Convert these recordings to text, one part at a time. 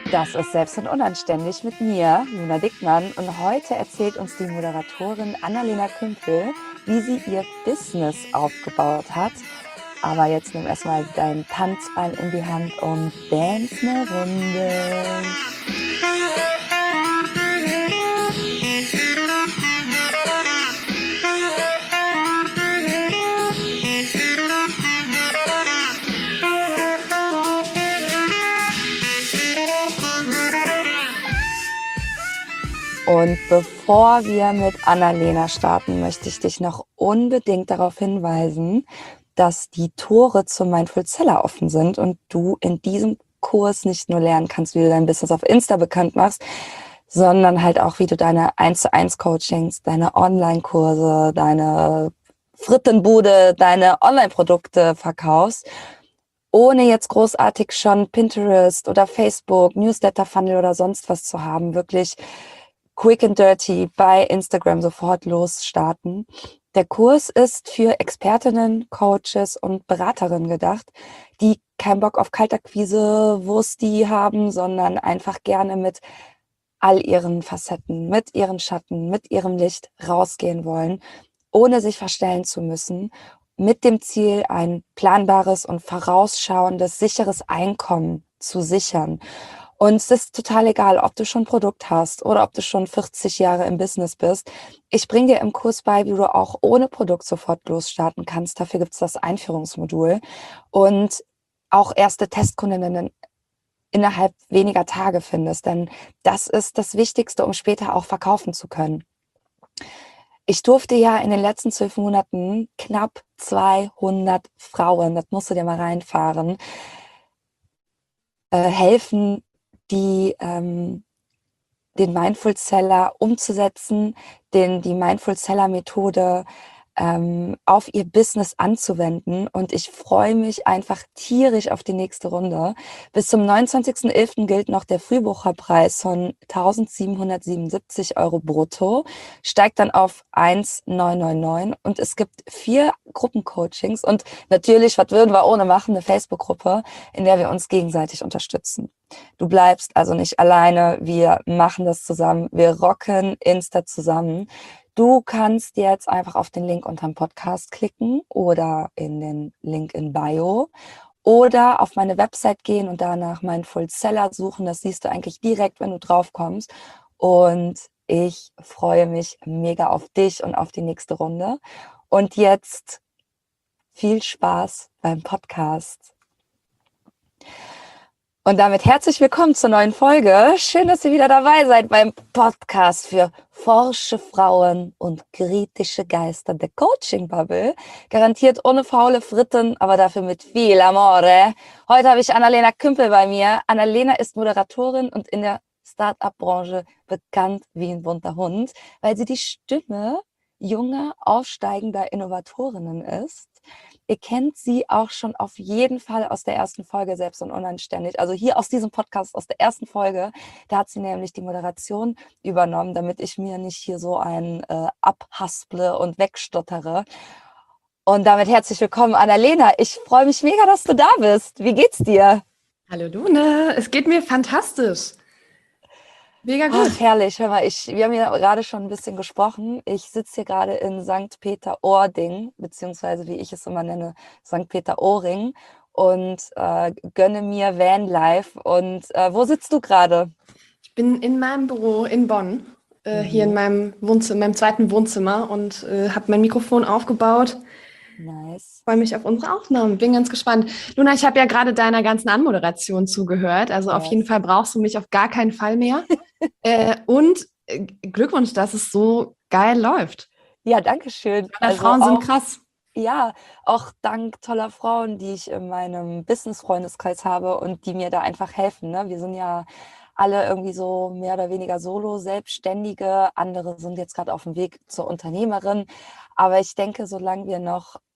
Das ist Selbst und Unanständig mit mir, Luna Dickmann. Und heute erzählt uns die Moderatorin Annalena Kümpel, wie sie ihr Business aufgebaut hat. Aber jetzt nimm erstmal dein Tanzbein in die Hand und dance eine Runde. Und bevor wir mit Annalena starten, möchte ich dich noch unbedingt darauf hinweisen, dass die Tore zum Mindful Seller offen sind und du in diesem Kurs nicht nur lernen kannst, wie du dein Business auf Insta bekannt machst, sondern halt auch, wie du deine 1:1 Coachings, deine Online-Kurse, deine Frittenbude, deine Online-Produkte verkaufst, ohne jetzt großartig schon Pinterest oder Facebook, Newsletter-Funnel oder sonst was zu haben, wirklich quick and dirty bei Instagram sofort losstarten. Der Kurs ist für Expertinnen, Coaches und Beraterinnen gedacht, die keinen Bock auf Kaltakquise, Wursti haben, sondern einfach gerne mit all ihren Facetten, mit ihren Schatten, mit ihrem Licht rausgehen wollen, ohne sich verstellen zu müssen, mit dem Ziel, ein planbares und vorausschauendes, sicheres Einkommen zu sichern. Und es ist total egal, ob du schon ein Produkt hast oder ob du schon 40 Jahre im Business bist. Ich bringe dir im Kurs bei, wie du auch ohne Produkt sofort losstarten kannst. Dafür gibt es das Einführungsmodul und auch erste Testkundinnen innerhalb weniger Tage findest. Denn das ist das Wichtigste, um später auch verkaufen zu können. Ich durfte ja in den letzten 12 Monaten knapp 200 Frauen, das musst du dir mal reinfahren, helfen, die den Mindful Seller umzusetzen, die Mindful Seller Methode auf ihr Business anzuwenden. Und ich freue mich einfach tierisch auf die nächste Runde. Bis zum 29.11. gilt noch der Frühbucherpreis von 1.777 Euro brutto, steigt dann auf 1.999 und es gibt 4 Gruppencoachings und natürlich, was würden wir ohne machen, eine Facebook-Gruppe, in der wir uns gegenseitig unterstützen. Du bleibst also nicht alleine, wir machen das zusammen, wir rocken Insta zusammen. Du kannst jetzt einfach auf den Link unterm Podcast klicken oder in den Link in Bio oder auf meine Website gehen und danach Mindful Seller suchen. Das siehst du eigentlich direkt, wenn du drauf kommst. Und ich freue mich mega auf dich und auf die nächste Runde. Und jetzt viel Spaß beim Podcast. Und damit herzlich willkommen zur neuen Folge. Schön, dass ihr wieder dabei seid beim Podcast für forsche Frauen und kritische Geister der Coaching Bubble. Garantiert ohne faule Fritten, aber dafür mit viel Amore. Heute habe ich Annalena Kümpel bei mir. Annalena ist Moderatorin und in der Start-up-Branche bekannt wie ein bunter Hund, weil sie die Stimme junger, aufsteigender Innovatorinnen ist. Ihr kennt sie auch schon auf jeden Fall aus der ersten Folge Selbst und Unanständig. Also hier aus diesem Podcast, aus der ersten Folge, da hat sie nämlich die Moderation übernommen, damit ich mir nicht hier so ein abhasple und wegstottere. Und damit herzlich willkommen, Annalena. Ich freue mich mega, dass du da bist. Wie geht's dir? Hallo Luna, es geht mir fantastisch. Mega gut. Ach, herrlich. Hör mal, wir haben ja gerade schon ein bisschen gesprochen. Ich sitze hier gerade in St. Peter-Ording, beziehungsweise wie ich es immer nenne, St. Peter-Ording und gönne mir Vanlife. Und wo sitzt du gerade? Ich bin in meinem Büro in Bonn, hier in meinem Wohnzimmer, meinem zweiten Wohnzimmer und habe mein Mikrofon aufgebaut. Nice. Freue mich auf unsere Aufnahmen. Bin ganz gespannt. Luna, ich habe ja gerade deiner ganzen Anmoderation zugehört. Also auf jeden Fall brauchst du mich auf gar keinen Fall mehr. Und Glückwunsch, dass es so geil läuft. Ja, danke schön. Deine Frauen sind krass. Ja, auch dank toller Frauen, die ich in meinem Business-Freundeskreis habe und die mir da einfach helfen. Ne? Wir sind ja alle irgendwie so mehr oder weniger solo, Selbstständige. Andere sind jetzt gerade auf dem Weg zur Unternehmerin. Aber ich denke, solange wir noch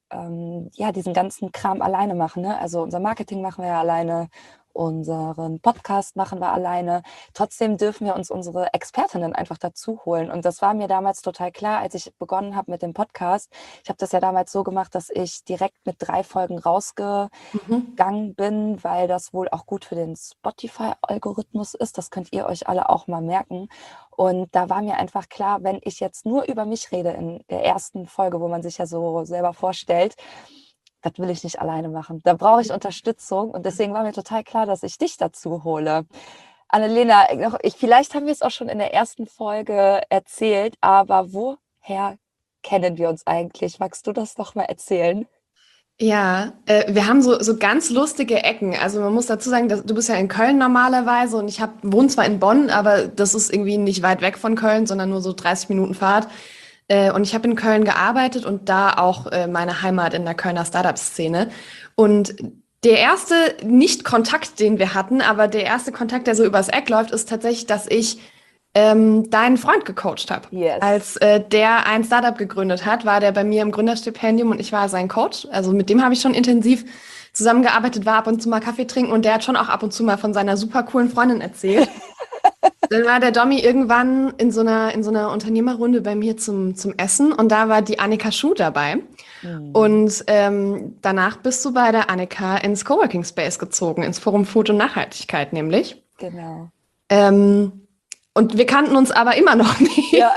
ja, diesen ganzen Kram alleine machen, ne? Also unser Marketing machen wir ja alleine, unseren Podcast machen wir alleine. Trotzdem dürfen wir uns unsere Expertinnen einfach dazu holen. Und das war mir damals total klar, als ich begonnen habe mit dem Podcast. Ich habe das ja damals so gemacht, dass ich direkt mit 3 Folgen rausgegangen bin, weil das wohl auch gut für den Spotify-Algorithmus ist. Das könnt ihr euch alle auch mal merken. Und da war mir einfach klar, wenn ich jetzt nur über mich rede in der ersten Folge, wo man sich ja so selber vorstellt, das will ich nicht alleine machen. Da brauche ich Unterstützung und deswegen war mir total klar, dass ich dich dazu hole. Annalena, vielleicht haben wir es auch schon in der ersten Folge erzählt, aber woher kennen wir uns eigentlich? Magst du das noch mal erzählen? Ja, wir haben so ganz lustige Ecken. Also man muss dazu sagen, du bist ja in Köln normalerweise und wohne zwar in Bonn, aber das ist irgendwie nicht weit weg von Köln, sondern nur so 30 Minuten Fahrt. Und ich habe in Köln gearbeitet und da auch meine Heimat in der Kölner Startup-Szene. Und der erste Nicht-Kontakt, den wir hatten, aber der erste Kontakt, der so übers Eck läuft, ist tatsächlich, dass ich deinen Freund gecoacht habe. Yes. Als der ein Startup gegründet hat, war der bei mir im Gründerstipendium und ich war sein Coach. Also mit dem habe ich schon intensiv zusammengearbeitet, war ab und zu mal Kaffee trinken und der hat schon auch ab und zu mal von seiner super coolen Freundin erzählt. Dann war der Domi irgendwann in so einer Unternehmerrunde bei mir zum Essen und da war die Annika Schuh dabei. Und danach bist du bei der Annika ins Coworking Space gezogen, ins Forum Food und Nachhaltigkeit nämlich. Genau. Und wir kannten uns aber immer noch nicht. Ja.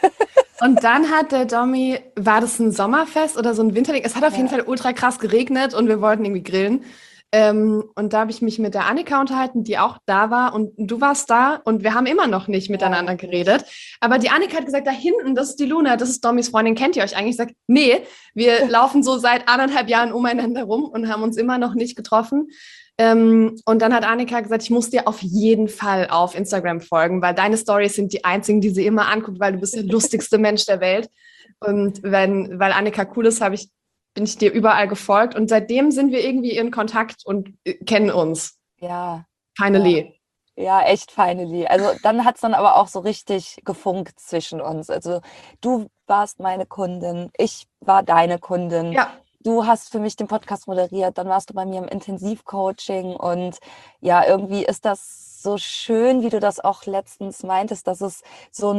Und dann hat der Domi, war das ein Sommerfest oder so ein Winterding? Es hat auf jeden Fall ultra krass geregnet und wir wollten irgendwie grillen. Und da habe ich mich mit der Annika unterhalten, die auch da war und du warst da und wir haben immer noch nicht miteinander geredet. Aber die Annika hat gesagt, da hinten, das ist die Luna, das ist Domis Freundin, kennt ihr euch eigentlich? Ich sage, nee, wir laufen so seit 1,5 Jahren umeinander rum und haben uns immer noch nicht getroffen. Und dann hat Annika gesagt, ich muss dir auf jeden Fall auf Instagram folgen, weil deine Stories sind die einzigen, die sie immer anguckt, weil du bist der lustigste Mensch der Welt. Und weil Annika cool ist, bin ich dir überall gefolgt und seitdem sind wir irgendwie in Kontakt und kennen uns. Ja. Finally. Ja, echt finally. Also dann hat es dann aber auch so richtig gefunkt zwischen uns. Also du warst meine Kundin, ich war deine Kundin. Ja. Du hast für mich den Podcast moderiert, dann warst du bei mir im Intensivcoaching und ja, irgendwie ist das so schön, wie du das auch letztens meintest, dass es so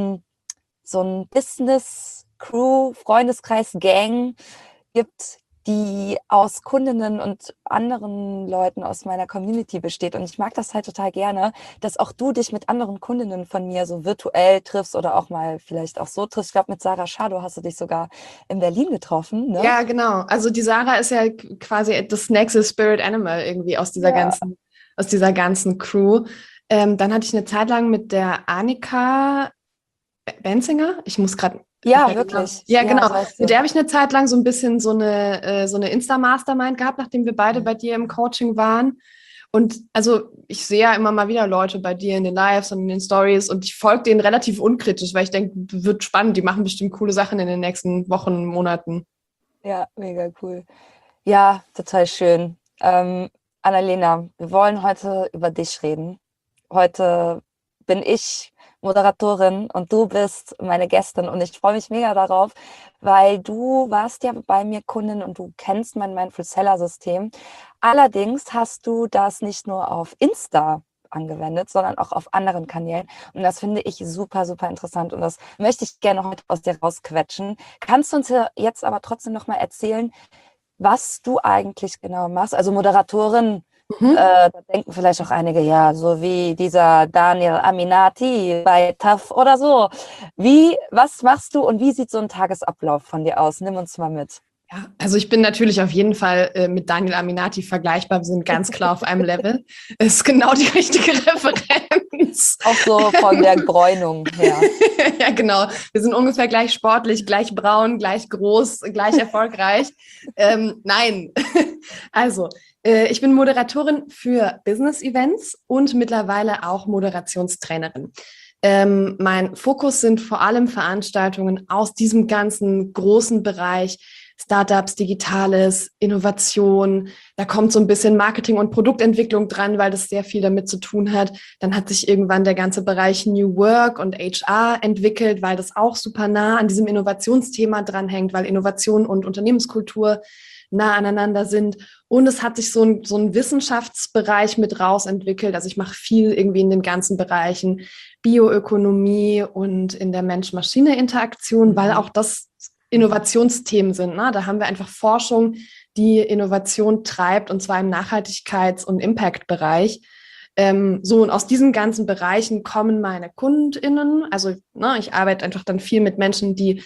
ein Business-Crew, Freundeskreis, Gang gibt, die aus Kundinnen und anderen Leuten aus meiner Community besteht. Und ich mag das halt total gerne, dass auch du dich mit anderen Kundinnen von mir so virtuell triffst oder auch mal vielleicht auch so triffst. Ich glaube, mit Sarah Schado hast du dich sogar in Berlin getroffen, ne? Ja, genau. Also die Sarah ist ja quasi das nächste Spirit Animal irgendwie aus dieser ganzen Crew. Dann hatte ich eine Zeit lang mit der Annika Benzinger. Ich muss gerade. Ja, wirklich. Ja, genau. so heißt sie. Mit der habe ich eine Zeit lang so ein bisschen so eine Insta-Mastermind gehabt, nachdem wir beide bei dir im Coaching waren. Und also ich sehe ja immer mal wieder Leute bei dir in den Lives und in den Stories und ich folge denen relativ unkritisch, weil ich denke, wird spannend, die machen bestimmt coole Sachen in den nächsten Wochen, Monaten. Ja, mega cool. Ja, total schön. Annalena, wir wollen heute über dich reden. Heute bin ich Moderatorin und du bist meine Gästin und ich freue mich mega darauf, weil du warst ja bei mir Kundin und du kennst mein Mindful Seller System. Allerdings hast du das nicht nur auf Insta angewendet, sondern auch auf anderen Kanälen. Und das finde ich super, super interessant und das möchte ich gerne heute aus dir rausquetschen. Kannst du uns jetzt aber trotzdem noch mal erzählen, was du eigentlich genau machst? Also Moderatorin, da denken vielleicht auch einige, ja, so wie dieser Daniel Aminati bei TAF oder so. Was machst du und wie sieht so ein Tagesablauf von dir aus? Nimm uns mal mit. Ja, also ich bin natürlich auf jeden Fall mit Daniel Aminati vergleichbar. Wir sind ganz klar auf einem Level. Es ist genau die richtige Referenz. Auch so von der Bräunung her. Ja, genau. Wir sind ungefähr gleich sportlich, gleich braun, gleich groß, gleich erfolgreich. Nein. Also, ich bin Moderatorin für Business-Events und mittlerweile auch Moderationstrainerin. Mein Fokus sind vor allem Veranstaltungen aus diesem ganzen großen Bereich Startups, Digitales, Innovation. Da kommt so ein bisschen Marketing und Produktentwicklung dran, weil das sehr viel damit zu tun hat. Dann hat sich irgendwann der ganze Bereich New Work und HR entwickelt, weil das auch super nah an diesem Innovationsthema dranhängt, weil Innovation und Unternehmenskultur nah aneinander sind. Und es hat sich so ein Wissenschaftsbereich mit rausentwickelt. Also ich mache viel irgendwie in den ganzen Bereichen Bioökonomie und in der Mensch-Maschine-Interaktion, weil auch das Innovationsthemen sind. Ne? Da haben wir einfach Forschung, die Innovation treibt, und zwar im Nachhaltigkeits- und Impact-Bereich. Und aus diesen ganzen Bereichen kommen meine KundInnen. Also ich arbeite einfach dann viel mit Menschen, die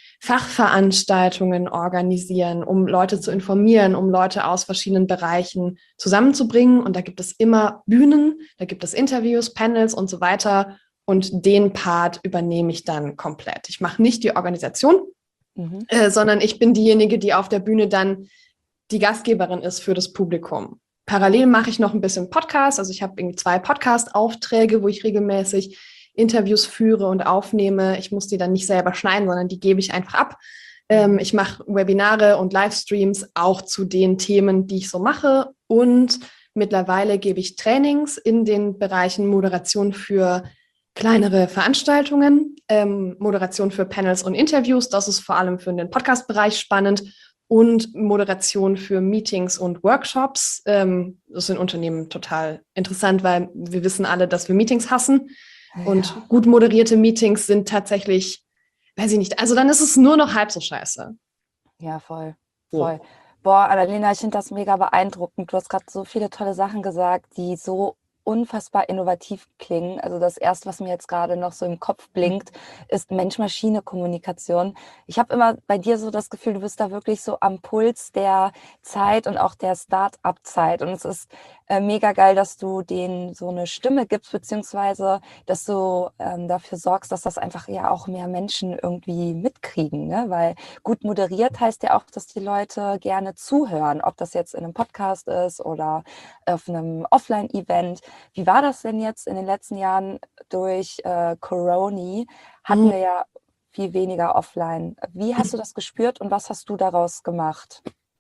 Fachveranstaltungen organisieren, um Leute zu informieren, um Leute aus verschiedenen Bereichen zusammenzubringen. Und da gibt es immer Bühnen, da gibt es Interviews, Panels und so weiter. Und den Part übernehme ich dann komplett. Ich mache nicht die Organisation, sondern ich bin diejenige, die auf der Bühne dann die Gastgeberin ist für das Publikum. Parallel mache ich noch ein bisschen Podcast. Also ich habe irgendwie 2 Podcast-Aufträge, wo ich regelmäßig Interviews führe und aufnehme. Ich muss die dann nicht selber schneiden, sondern die gebe ich einfach ab. Ich mache Webinare und Livestreams auch zu den Themen, die ich so mache. Und mittlerweile gebe ich Trainings in den Bereichen Moderation für kleinere Veranstaltungen, Moderation für Panels und Interviews. Das ist vor allem für den Podcast-Bereich spannend. Und Moderation für Meetings und Workshops. Das ist in Unternehmen total interessant, weil wir wissen alle, dass wir Meetings hassen. Und gut moderierte Meetings sind tatsächlich, weiß ich nicht, also dann ist es nur noch halb so scheiße. Ja, voll. Boah, Annalena, ich finde das mega beeindruckend. Du hast gerade so viele tolle Sachen gesagt, die so unfassbar innovativ klingen. Also das Erste, was mir jetzt gerade noch so im Kopf blinkt, ist Mensch-Maschine-Kommunikation. Ich habe immer bei dir so das Gefühl, du bist da wirklich so am Puls der Zeit und auch der Start-up-Zeit. Und es ist mega geil, dass du denen so eine Stimme gibst, beziehungsweise dass du dafür sorgst, dass das einfach ja auch mehr Menschen irgendwie mitkriegen. Ne? Weil gut moderiert heißt ja auch, dass die Leute gerne zuhören, ob das jetzt in einem Podcast ist oder auf einem Offline-Event. Wie war das denn jetzt in den letzten Jahren durch Corona? Hatten wir ja viel weniger offline. Wie hast du das gespürt und was hast du daraus gemacht?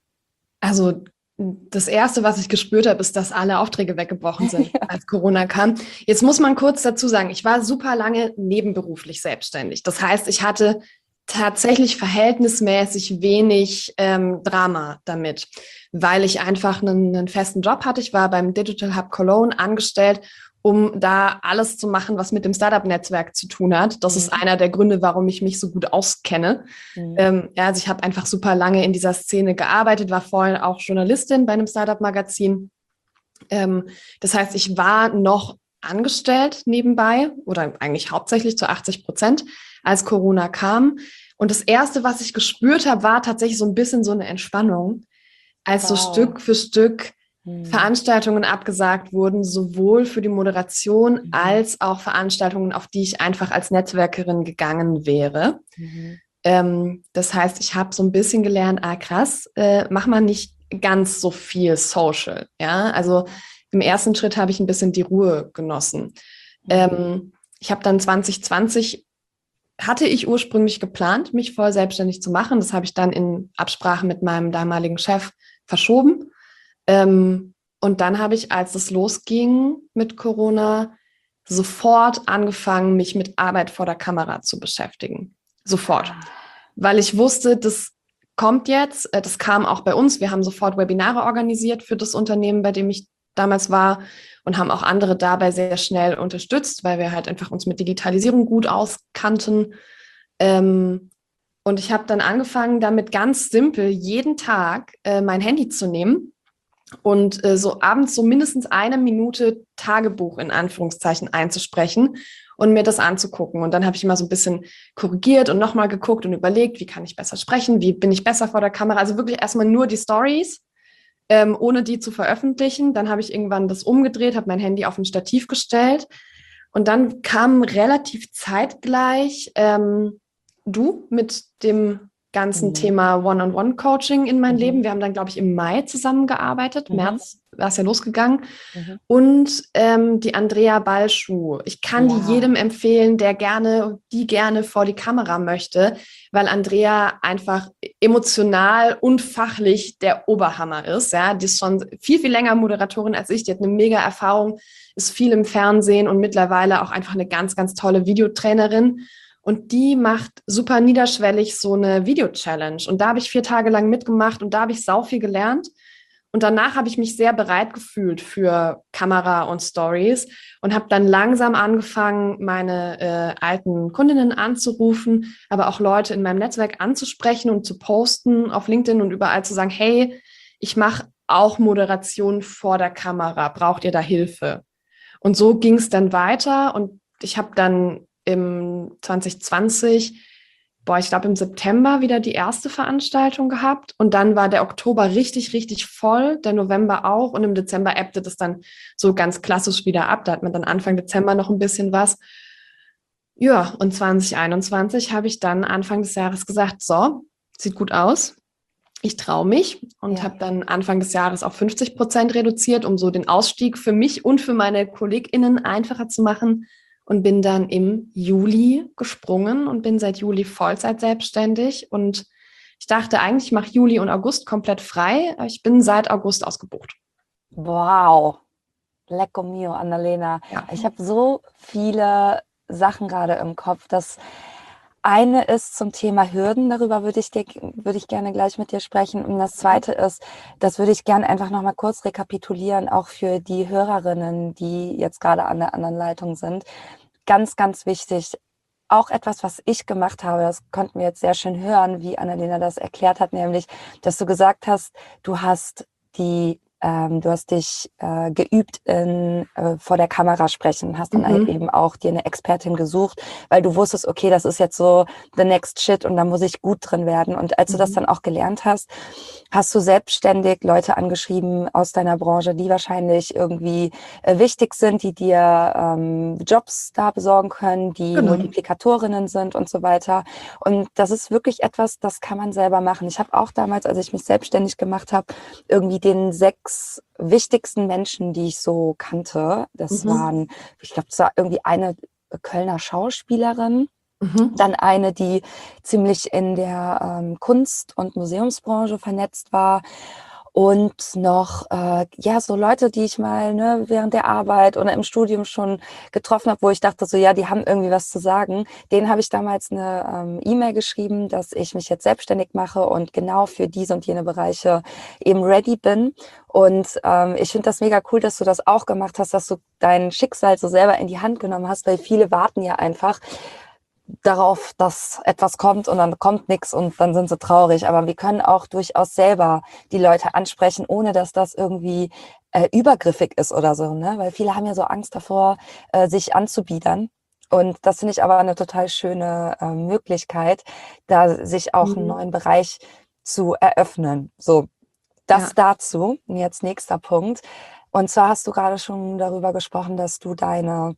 Also das Erste, was ich gespürt habe, ist, dass alle Aufträge weggebrochen sind, als Corona kam. Jetzt muss man kurz dazu sagen, ich war super lange nebenberuflich selbstständig. Das heißt, ich hatte tatsächlich verhältnismäßig wenig Drama damit, weil ich einfach einen festen Job hatte. Ich war beim Digital Hub Cologne angestellt, um da alles zu machen, was mit dem Startup-Netzwerk zu tun hat. Das ist einer der Gründe, warum ich mich so gut auskenne. Also ich habe einfach super lange in dieser Szene gearbeitet, war vorhin auch Journalistin bei einem Startup-Magazin. Das heißt, ich war noch angestellt nebenbei oder eigentlich hauptsächlich zu 80%, als Corona kam. Und das Erste, was ich gespürt habe, war tatsächlich so ein bisschen so eine Entspannung, als so Stück für Stück Veranstaltungen abgesagt wurden, sowohl für die Moderation als auch Veranstaltungen, auf die ich einfach als Netzwerkerin gegangen wäre. Das heißt, ich habe so ein bisschen gelernt, krass, mach mal nicht ganz so viel Social. Ja, also im ersten Schritt habe ich ein bisschen die Ruhe genossen. Ich habe dann 2020 hatte ich ursprünglich geplant, mich voll selbstständig zu machen. Das habe ich dann in Absprache mit meinem damaligen Chef verschoben. Und dann habe ich, als es losging mit Corona, sofort angefangen, mich mit Arbeit vor der Kamera zu beschäftigen. Sofort. Weil ich wusste, das kommt jetzt. Das kam auch bei uns. Wir haben sofort Webinare organisiert für das Unternehmen, bei dem ich damals war, und haben auch andere dabei sehr schnell unterstützt, weil wir halt einfach uns mit Digitalisierung gut auskannten. Und ich habe dann angefangen, damit ganz simpel jeden Tag mein Handy zu nehmen und so abends so mindestens 1 Minute Tagebuch in Anführungszeichen einzusprechen und mir das anzugucken. Und dann habe ich immer so ein bisschen korrigiert und nochmal geguckt und überlegt, wie kann ich besser sprechen, wie bin ich besser vor der Kamera. Also wirklich erstmal nur die Stories, ohne die zu veröffentlichen. Dann habe ich irgendwann das umgedreht, habe mein Handy auf ein Stativ gestellt. Und dann kam relativ zeitgleich du mit dem ganzen Thema One-on-One-Coaching in mein Leben. Wir haben dann, glaube ich, im Mai zusammengearbeitet, März war es ja losgegangen. Mhm. Und die Andrea Balschuh. Ich kann die jedem empfehlen, die gerne vor die Kamera möchte, weil Andrea einfach emotional und fachlich der Oberhammer ist. Ja, die ist schon viel, viel länger Moderatorin als ich. Die hat eine mega Erfahrung, ist viel im Fernsehen und mittlerweile auch einfach eine ganz, ganz tolle Videotrainerin. Und die macht super niederschwellig so eine Video-Challenge. Und da habe ich 4 Tage lang mitgemacht und da habe ich sau viel gelernt. Und danach habe ich mich sehr bereit gefühlt für Kamera und Stories und habe dann langsam angefangen, meine alten Kundinnen anzurufen, aber auch Leute in meinem Netzwerk anzusprechen und zu posten auf LinkedIn und überall zu sagen, hey, ich mache auch Moderation vor der Kamera, braucht ihr da Hilfe? Und so ging es dann weiter und ich habe dann im 2020, ich glaube im September wieder die erste Veranstaltung gehabt und dann war der Oktober richtig, richtig voll, der November auch und im Dezember ebbte das dann so ganz klassisch wieder ab. Da hat man dann Anfang Dezember noch ein bisschen was. Ja, und 2021 habe ich dann Anfang des Jahres gesagt, so, sieht gut aus. Ich traue mich und habe dann Anfang des Jahres auf 50% reduziert, um so den Ausstieg für mich und für meine KollegInnen einfacher zu machen und bin dann im Juli gesprungen und bin seit Juli Vollzeit selbstständig und ich dachte eigentlich, ich mache Juli und August komplett frei, aber ich bin seit August ausgebucht. Wow, lecco mio, Annalena. Ja. Ich habe so viele Sachen gerade im Kopf. Das eine ist zum Thema Hürden, darüber würde ich gerne gleich mit dir sprechen. Und das zweite ist, das würde ich gerne einfach nochmal kurz rekapitulieren, auch für die Hörerinnen, die jetzt gerade an der anderen Leitung sind. Ganz, ganz wichtig. Auch etwas, was ich gemacht habe, das konnten wir jetzt sehr schön hören, wie Annalena das erklärt hat, nämlich, dass du gesagt hast, du hast dich geübt in vor der Kamera sprechen, hast dann eben auch dir eine Expertin gesucht, weil du wusstest, okay, das ist jetzt so the next shit und da muss ich gut drin werden. Und als du das dann auch gelernt hast, hast du selbstständig Leute angeschrieben aus deiner Branche, die wahrscheinlich irgendwie wichtig sind, die dir Jobs da besorgen können, die Multiplikatorinnen sind und so weiter. Und das ist wirklich etwas, das kann man selber machen. Ich habe auch damals, als ich mich selbstständig gemacht habe, irgendwie den 6 wichtigsten Menschen, die ich so kannte, das waren, ich glaube, es war irgendwie eine Kölner Schauspielerin, dann eine, die ziemlich in der Kunst- und Museumsbranche vernetzt war und noch so Leute, die ich mal während der Arbeit oder im Studium schon getroffen habe, wo ich dachte so, ja, die haben irgendwie was zu sagen. Denen habe ich damals eine E-Mail geschrieben, dass ich mich jetzt selbstständig mache und genau für diese und jene Bereiche eben ready bin. Und ich finde das mega cool, dass du das auch gemacht hast, dass du dein Schicksal so selber in die Hand genommen hast, weil viele warten ja einfach darauf, dass etwas kommt und dann kommt nichts und dann sind sie traurig. Aber wir können auch durchaus selber die Leute ansprechen, ohne dass das irgendwie übergriffig ist oder so, ne? Weil viele haben ja so Angst davor, sich anzubiedern. Und das finde ich aber eine total schöne Möglichkeit, da sich auch einen neuen Bereich zu eröffnen. So, das dazu. Und jetzt nächster Punkt. Und zwar hast du gerade schon darüber gesprochen, dass du deine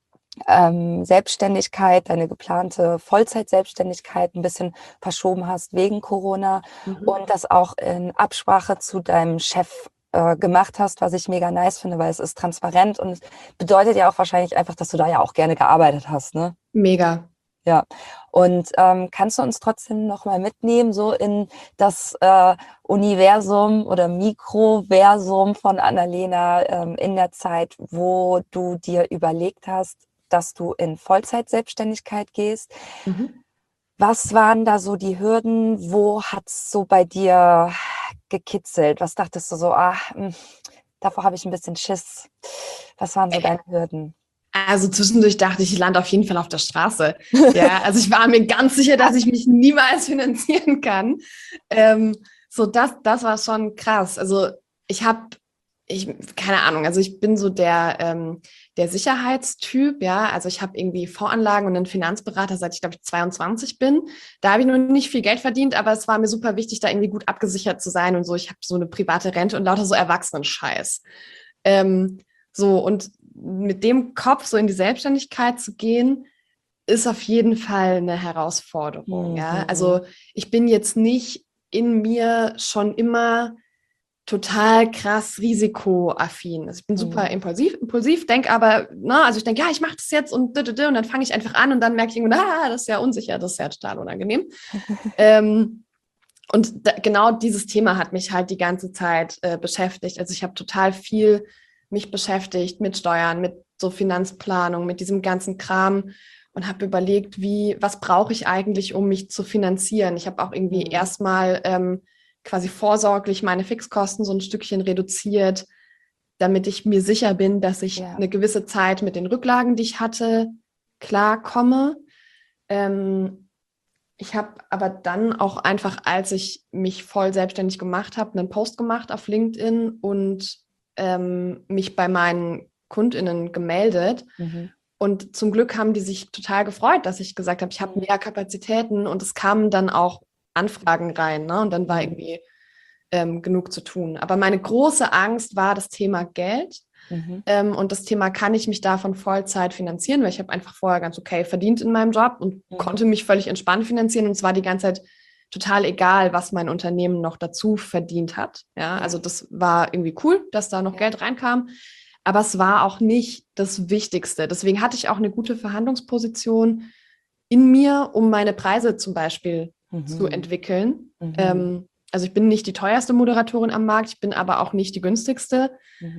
Selbstständigkeit, deine geplante Vollzeit-Selbstständigkeit ein bisschen verschoben hast wegen Corona und das auch in Absprache zu deinem Chef gemacht hast, was ich mega nice finde, weil es ist transparent und es bedeutet ja auch wahrscheinlich einfach, dass du da ja auch gerne gearbeitet hast, ne? Mega. Ja, und kannst du uns trotzdem noch mal mitnehmen, so in das Universum oder Mikroversum von Annalena in der Zeit, wo du dir überlegt hast, dass du in Vollzeit-Selbstständigkeit gehst? Was waren da so die Hürden? Wo hat's so bei dir gekitzelt? Was dachtest du so, davor habe ich ein bisschen Schiss. Was waren so deine Hürden? Also zwischendurch dachte ich, ich lande auf jeden Fall auf der Straße. Ja, also ich war mir ganz sicher, dass ich mich niemals finanzieren kann. Das war schon krass. Also keine Ahnung, also ich bin so der Sicherheitstyp, ja. Also ich habe irgendwie Voranlagen und einen Finanzberater, seit ich, glaube ich, 22 bin. Da habe ich noch nicht viel Geld verdient, aber es war mir super wichtig, da irgendwie gut abgesichert zu sein und so. Ich habe so eine private Rente und lauter so Erwachsenen-Scheiß. Und mit dem Kopf so in die Selbstständigkeit zu gehen, ist auf jeden Fall eine Herausforderung. Ja, also ich bin jetzt nicht in mir schon immer total krass risikoaffin. Also ich bin super impulsiv, denke aber, also ich denke, ja, ich mache das jetzt und dann fange ich einfach an und dann merke ich irgendwann, das ist ja unsicher, das ist ja total unangenehm. Genau dieses Thema hat mich halt die ganze Zeit beschäftigt. Also ich habe total viel mich beschäftigt mit Steuern, mit so Finanzplanung, mit diesem ganzen Kram und habe überlegt, was brauche ich eigentlich, um mich zu finanzieren? Ich habe auch irgendwie erstmal quasi vorsorglich meine Fixkosten so ein Stückchen reduziert, damit ich mir sicher bin, dass ich eine gewisse Zeit mit den Rücklagen, die ich hatte, klarkomme. Ich habe aber dann auch einfach, als ich mich voll selbstständig gemacht habe, einen Post gemacht auf LinkedIn und mich bei meinen KundInnen gemeldet. Und zum Glück haben die sich total gefreut, dass ich gesagt habe, ich habe mehr Kapazitäten und es kamen dann auch Anfragen rein, ne? Und dann war irgendwie genug zu tun. Aber meine große Angst war das Thema Geld. Und das Thema, kann ich mich davon Vollzeit finanzieren, weil ich habe einfach vorher ganz okay verdient in meinem Job und konnte mich völlig entspannt finanzieren und es war die ganze Zeit total egal, was mein Unternehmen noch dazu verdient hat. Ja, also das war irgendwie cool, dass da noch Geld reinkam, aber es war auch nicht das Wichtigste. Deswegen hatte ich auch eine gute Verhandlungsposition in mir, um meine Preise zum Beispiel zu entwickeln. Also ich bin nicht die teuerste Moderatorin am Markt, ich bin aber auch nicht die günstigste.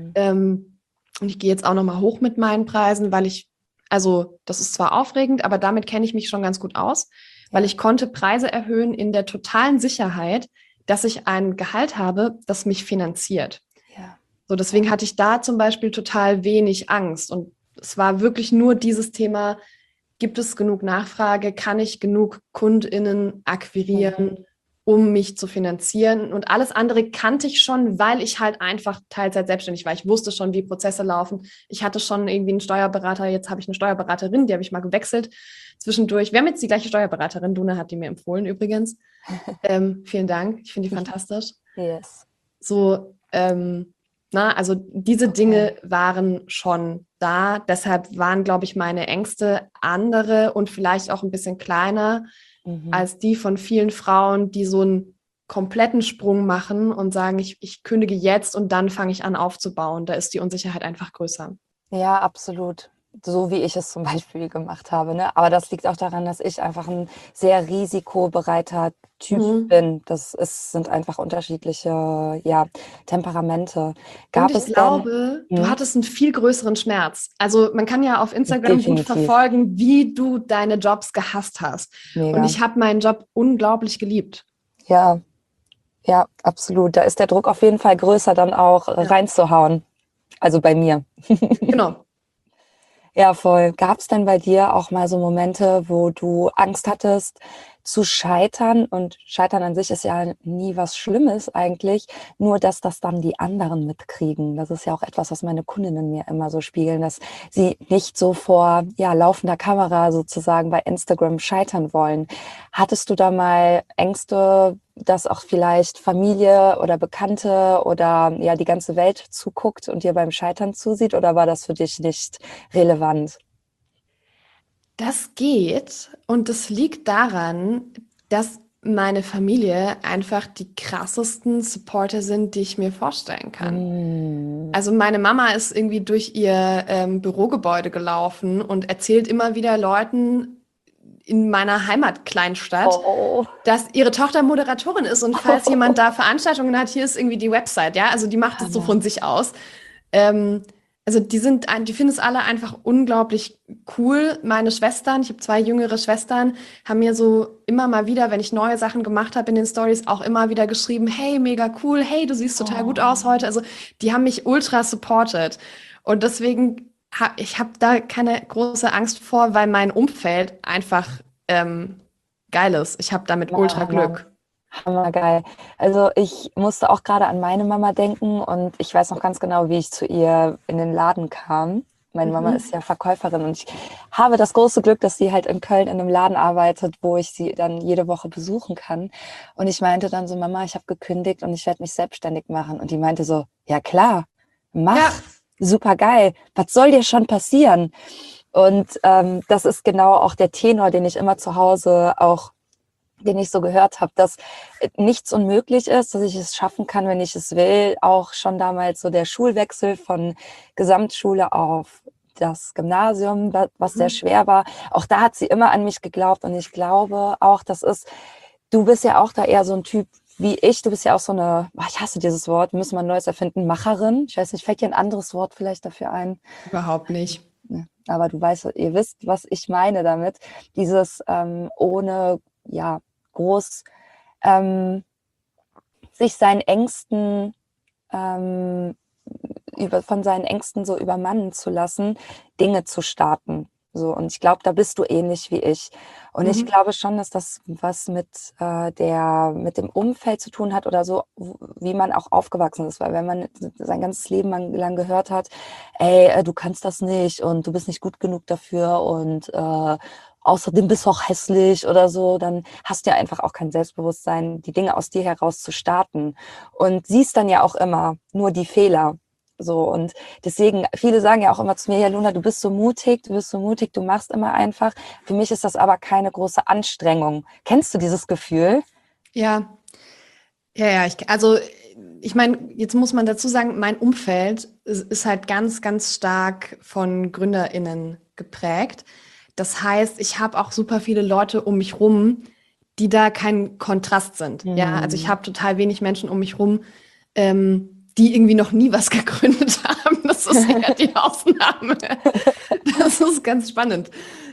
Und ich gehe jetzt auch nochmal hoch mit meinen Preisen, weil also das ist zwar aufregend, aber damit kenne ich mich schon ganz gut aus, weil ich konnte Preise erhöhen in der totalen Sicherheit, dass ich ein Gehalt habe, das mich finanziert. So, deswegen hatte ich da zum Beispiel total wenig Angst. Und es war wirklich nur dieses Thema, gibt es genug Nachfrage, kann ich genug KundInnen akquirieren, um mich zu finanzieren. Und alles andere kannte ich schon, weil ich halt einfach Teilzeit selbstständig war. Ich wusste schon, wie Prozesse laufen. Ich hatte schon irgendwie einen Steuerberater, jetzt habe ich eine Steuerberaterin, die habe ich mal gewechselt zwischendurch. Wir haben jetzt die gleiche Steuerberaterin, Duna hat die mir empfohlen übrigens. Vielen Dank, ich finde die fantastisch. So, also diese Dinge waren schon da. Deshalb waren, glaube ich, meine Ängste andere und vielleicht auch ein bisschen kleiner als die von vielen Frauen, die so einen kompletten Sprung machen und sagen, ich kündige jetzt und dann fange ich an aufzubauen. Da ist die Unsicherheit einfach größer. Ja, absolut. So wie ich es zum Beispiel gemacht habe, ne? Aber das liegt auch daran, dass ich einfach ein sehr risikobereiter Typ bin. Sind einfach unterschiedliche, Temperamente. Und ich glaube, du hattest einen viel größeren Schmerz. Also man kann ja auf Instagram gut verfolgen, wie du deine Jobs gehasst hast. Mega. Und ich habe meinen Job unglaublich geliebt. Ja, absolut. Da ist der Druck auf jeden Fall größer, dann auch reinzuhauen. Also bei mir. Genau. Ja, voll. Gab es denn bei dir auch mal so Momente, wo du Angst hattest zu scheitern? Und Scheitern an sich ist ja nie was Schlimmes eigentlich, nur dass das dann die anderen mitkriegen. Das ist ja auch etwas, was meine Kundinnen mir immer so spiegeln, dass sie nicht so vor laufender Kamera sozusagen bei Instagram scheitern wollen. Hattest du da mal Ängste, dass auch vielleicht Familie oder Bekannte oder die ganze Welt zuguckt und dir beim Scheitern zusieht, oder war das für dich nicht relevant? Das geht und das liegt daran, dass meine Familie einfach die krassesten Supporter sind, die ich mir vorstellen kann. Also meine Mama ist irgendwie durch ihr Bürogebäude gelaufen und erzählt immer wieder Leuten in meiner Heimatkleinstadt, dass ihre Tochter Moderatorin ist und falls jemand da Veranstaltungen hat, hier ist irgendwie die Website, ja, also die macht es so von sich aus. Also die finden es alle einfach unglaublich cool. Meine Schwestern, ich habe 2 jüngere Schwestern, haben mir so immer mal wieder, wenn ich neue Sachen gemacht habe in den Stories, auch immer wieder geschrieben, hey, mega cool, hey, du siehst total gut aus heute. Also die haben mich ultra supported. Und deswegen ich habe da keine große Angst vor, weil mein Umfeld einfach geil ist. Ich habe damit ultra Glück. Hammergeil. Also ich musste auch gerade an meine Mama denken und ich weiß noch ganz genau, wie ich zu ihr in den Laden kam. Meine Mama ist ja Verkäuferin und ich habe das große Glück, dass sie halt in Köln in einem Laden arbeitet, wo ich sie dann jede Woche besuchen kann. Und ich meinte dann so, Mama, ich habe gekündigt und ich werde mich selbstständig machen. Und die meinte so, ja klar, mach, super geil. Was soll dir schon passieren? Und das ist genau auch der Tenor, den ich immer zu Hause auch den ich so gehört habe, dass nichts unmöglich ist, dass ich es schaffen kann, wenn ich es will. Auch schon damals so der Schulwechsel von Gesamtschule auf das Gymnasium, was sehr schwer war. Auch da hat sie immer an mich geglaubt und ich glaube auch, du bist ja auch da eher so ein Typ wie ich. Du bist ja auch so eine, ich hasse dieses Wort, müssen wir ein neues erfinden, Macherin. Ich weiß nicht, fällt dir ein anderes Wort vielleicht dafür ein? Überhaupt nicht. Aber ihr wisst, was ich meine damit. Dieses ohne, ja, groß sich seinen Ängsten von seinen Ängsten so übermannen zu lassen, Dinge zu starten. So, und ich glaube, da bist du ähnlich wie ich. Und ich glaube schon, dass das was mit dem Umfeld zu tun hat oder so, wie man auch aufgewachsen ist. Weil wenn man sein ganzes Leben lang gehört hat, ey, du kannst das nicht und du bist nicht gut genug dafür und außerdem bist du auch hässlich oder so, dann hast du ja einfach auch kein Selbstbewusstsein, die Dinge aus dir heraus zu starten. Und siehst dann ja auch immer nur die Fehler. So, und deswegen, viele sagen ja auch immer zu mir, ja, Luna, du bist so mutig, du machst immer einfach. Für mich ist das aber keine große Anstrengung. Kennst du dieses Gefühl? Ja, ich meine, jetzt muss man dazu sagen, mein Umfeld ist halt ganz, ganz stark von GründerInnen geprägt. Das heißt, ich habe auch super viele Leute um mich rum, die da kein Kontrast sind. Ja, also ich habe total wenig Menschen um mich rum, die irgendwie noch nie was gegründet haben. Das ist eher die Ausnahme. Das ist ganz spannend.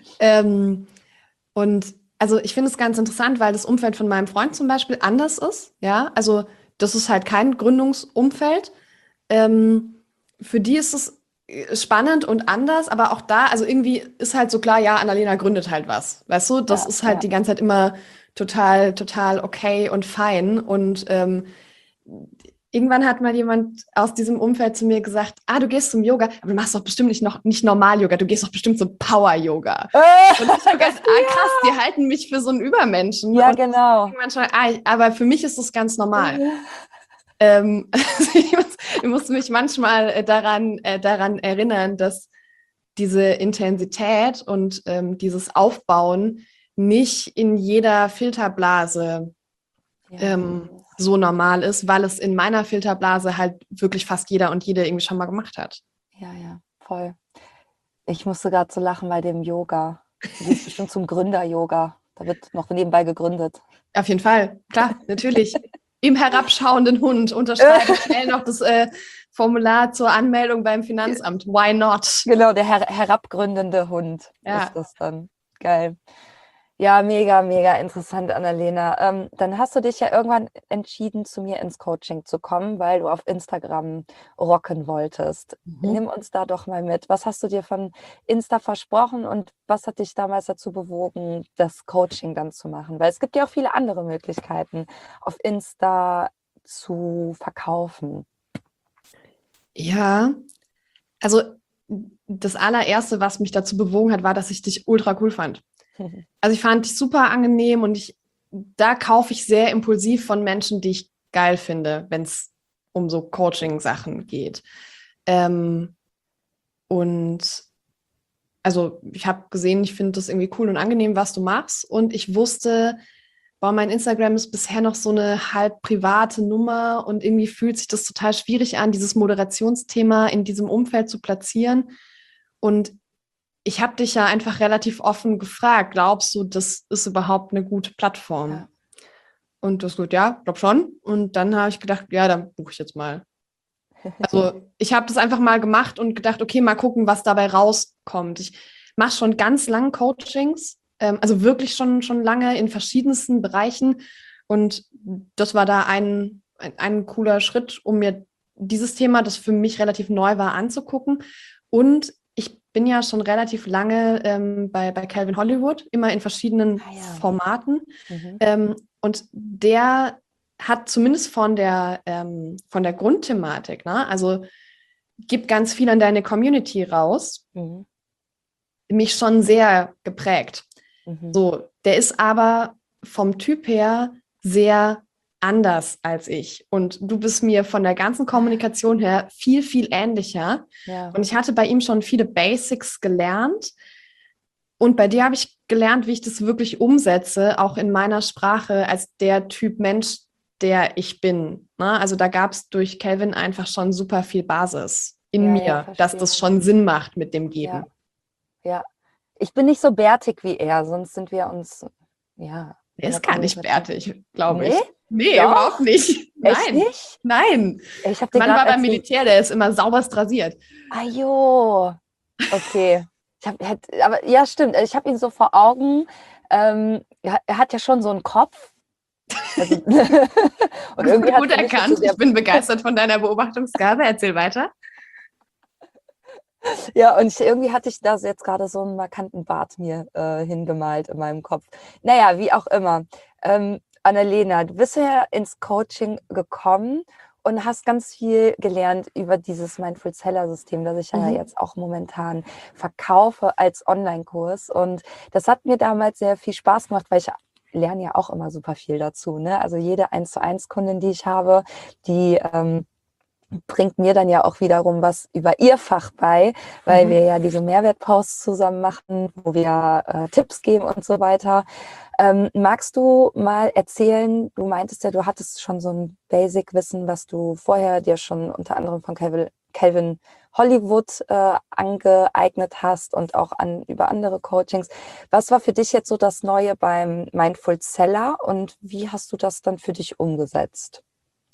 Und also ich finde es ganz interessant, weil das Umfeld von meinem Freund zum Beispiel anders ist. Ja, also das ist halt kein Gründungsumfeld. Für die ist es spannend und anders, aber auch da, also irgendwie ist halt so klar, ja, Annalena gründet halt was. Weißt du, das ist halt die ganze Zeit immer total, total okay und fein. Und irgendwann hat mal jemand aus diesem Umfeld zu mir gesagt, du gehst zum Yoga, aber du machst doch bestimmt nicht Normal-Yoga, du gehst doch bestimmt zum Power-Yoga. Und ich habe gedacht, krass, die halten mich für so einen Übermenschen. Ja, und genau. Manchmal, aber für mich ist das ganz normal. Ich muss mich manchmal daran erinnern, dass diese Intensität und dieses Aufbauen nicht in jeder Filterblase so normal ist, weil es in meiner Filterblase halt wirklich fast jeder und jede irgendwie schon mal gemacht hat. Ja, voll. Ich musste gerade so lachen bei dem Yoga. Du gehst bestimmt zum Gründer-Yoga. Da wird noch nebenbei gegründet. Auf jeden Fall, klar, natürlich. Im herabschauenden Hund unterschreiben schnell noch das Formular zur Anmeldung beim Finanzamt. Why not? Genau, der herabgründende Hund ist das dann. Geil. Ja, mega, mega interessant, Annalena. Dann hast du dich ja irgendwann entschieden, zu mir ins Coaching zu kommen, weil du auf Instagram rocken wolltest. Nimm uns da doch mal mit. Was hast du dir von Insta versprochen und was hat dich damals dazu bewogen, das Coaching dann zu machen? Weil es gibt ja auch viele andere Möglichkeiten, auf Insta zu verkaufen. Ja, also das allererste, was mich dazu bewogen hat, war, dass ich dich ultra cool fand. Also ich fand dich super angenehm und da kaufe ich sehr impulsiv von Menschen, die ich geil finde, wenn es um so Coaching-Sachen geht. Und also ich habe gesehen, ich finde das irgendwie cool und angenehm, was du machst. Und ich wusste, mein Instagram ist bisher noch so eine halb private Nummer und irgendwie fühlt sich das total schwierig an, dieses Moderationsthema in diesem Umfeld zu platzieren. Und ich habe dich ja einfach relativ offen gefragt, glaubst du, das ist überhaupt eine gute Plattform? Ja. Und das gut, ja, glaub schon. Und dann habe ich gedacht, ja, dann buche ich jetzt mal. Also ich habe das einfach mal gemacht und gedacht, okay, mal gucken, was dabei rauskommt. Ich mache schon ganz lang Coachings, also wirklich schon lange in verschiedensten Bereichen. Und das war da ein cooler Schritt, um mir dieses Thema, das für mich relativ neu war, anzugucken. Und ich bin ja schon relativ lange bei Calvin Hollywood, immer in verschiedenen Formaten. Und der hat zumindest von der Grundthematik, ne? Also gibt ganz viel an deine Community raus, mich schon sehr geprägt. So, der ist aber vom Typ her sehr anders als ich. Und du bist mir von der ganzen Kommunikation her viel, viel ähnlicher. Ja. Und ich hatte bei ihm schon viele Basics gelernt. Und bei dir habe ich gelernt, wie ich das wirklich umsetze, auch in meiner Sprache als der Typ Mensch, der ich bin. Ne? Also da gab es durch Calvin einfach schon super viel Basis in Ja, mir, dass verstehe. das schon Sinn macht mit dem Ja, Geben. ja. Ich bin nicht so bärtig wie er, sonst sind wir uns, ja, Der in der ist gar nicht Kommunikation. bärtig, glaube Nee? ich. Nee, überhaupt Doch? nicht. Echt Nein, nicht? nein. Ich habe dir Mann gerade war beim erzählt. Militär, der ist immer sauberst rasiert. Jo, okay. Aber ja, stimmt. Ich habe ihn so vor Augen. Ja, er hat ja schon so einen Kopf. Also, und irgendwie hat Gut für mich jetzt so erkannt. der, Ich bin begeistert von deiner Beobachtungsgabe. Erzähl weiter. ja, und irgendwie hatte ich da jetzt gerade so einen markanten Bart mir hingemalt in meinem Kopf. Naja, wie auch immer. Annalena, du bist ja ins Coaching gekommen und hast ganz viel gelernt über dieses Mindful Seller System, das ich ja Mhm. jetzt auch momentan verkaufe als Online-Kurs. Und das hat mir damals sehr viel Spaß gemacht, weil ich lerne ja auch immer super viel dazu. Ne? Also jede 1:1 Kundin, die ich habe, die bringt mir dann ja auch wiederum was über ihr Fach bei, weil wir Mhm. ja diese Mehrwertposts zusammen machen, wo wir Tipps geben und so weiter. Magst du mal erzählen, du meintest ja, du hattest schon so ein Basic-Wissen, was du vorher dir schon unter anderem von Calvin Hollywood angeeignet hast und auch über andere Coachings. Was war für dich jetzt so das Neue beim Mindful Seller und wie hast du das dann für dich umgesetzt?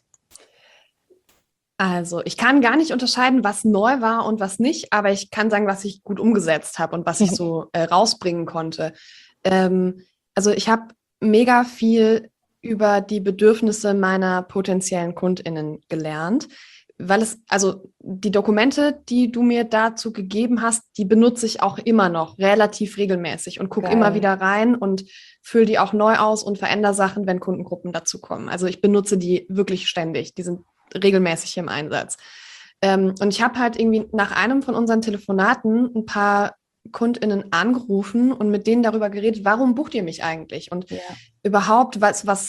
Also, ich kann gar nicht unterscheiden, was neu war und was nicht, aber ich kann sagen, was ich gut umgesetzt habe und was ich so rausbringen konnte. Also, ich habe mega viel über die Bedürfnisse meiner potenziellen KundInnen gelernt, weil also die Dokumente, die du mir dazu gegeben hast, die benutze ich auch immer noch relativ regelmäßig und gucke immer Geil. wieder rein und fülle die auch neu aus und verändere Sachen, wenn Kundengruppen dazu kommen. Also ich benutze die wirklich ständig. Die sind regelmäßig im Einsatz. Und ich habe halt irgendwie nach einem von unseren Telefonaten ein paar KundInnen angerufen und mit denen darüber geredet, warum bucht ihr mich eigentlich? Und Ja. überhaupt,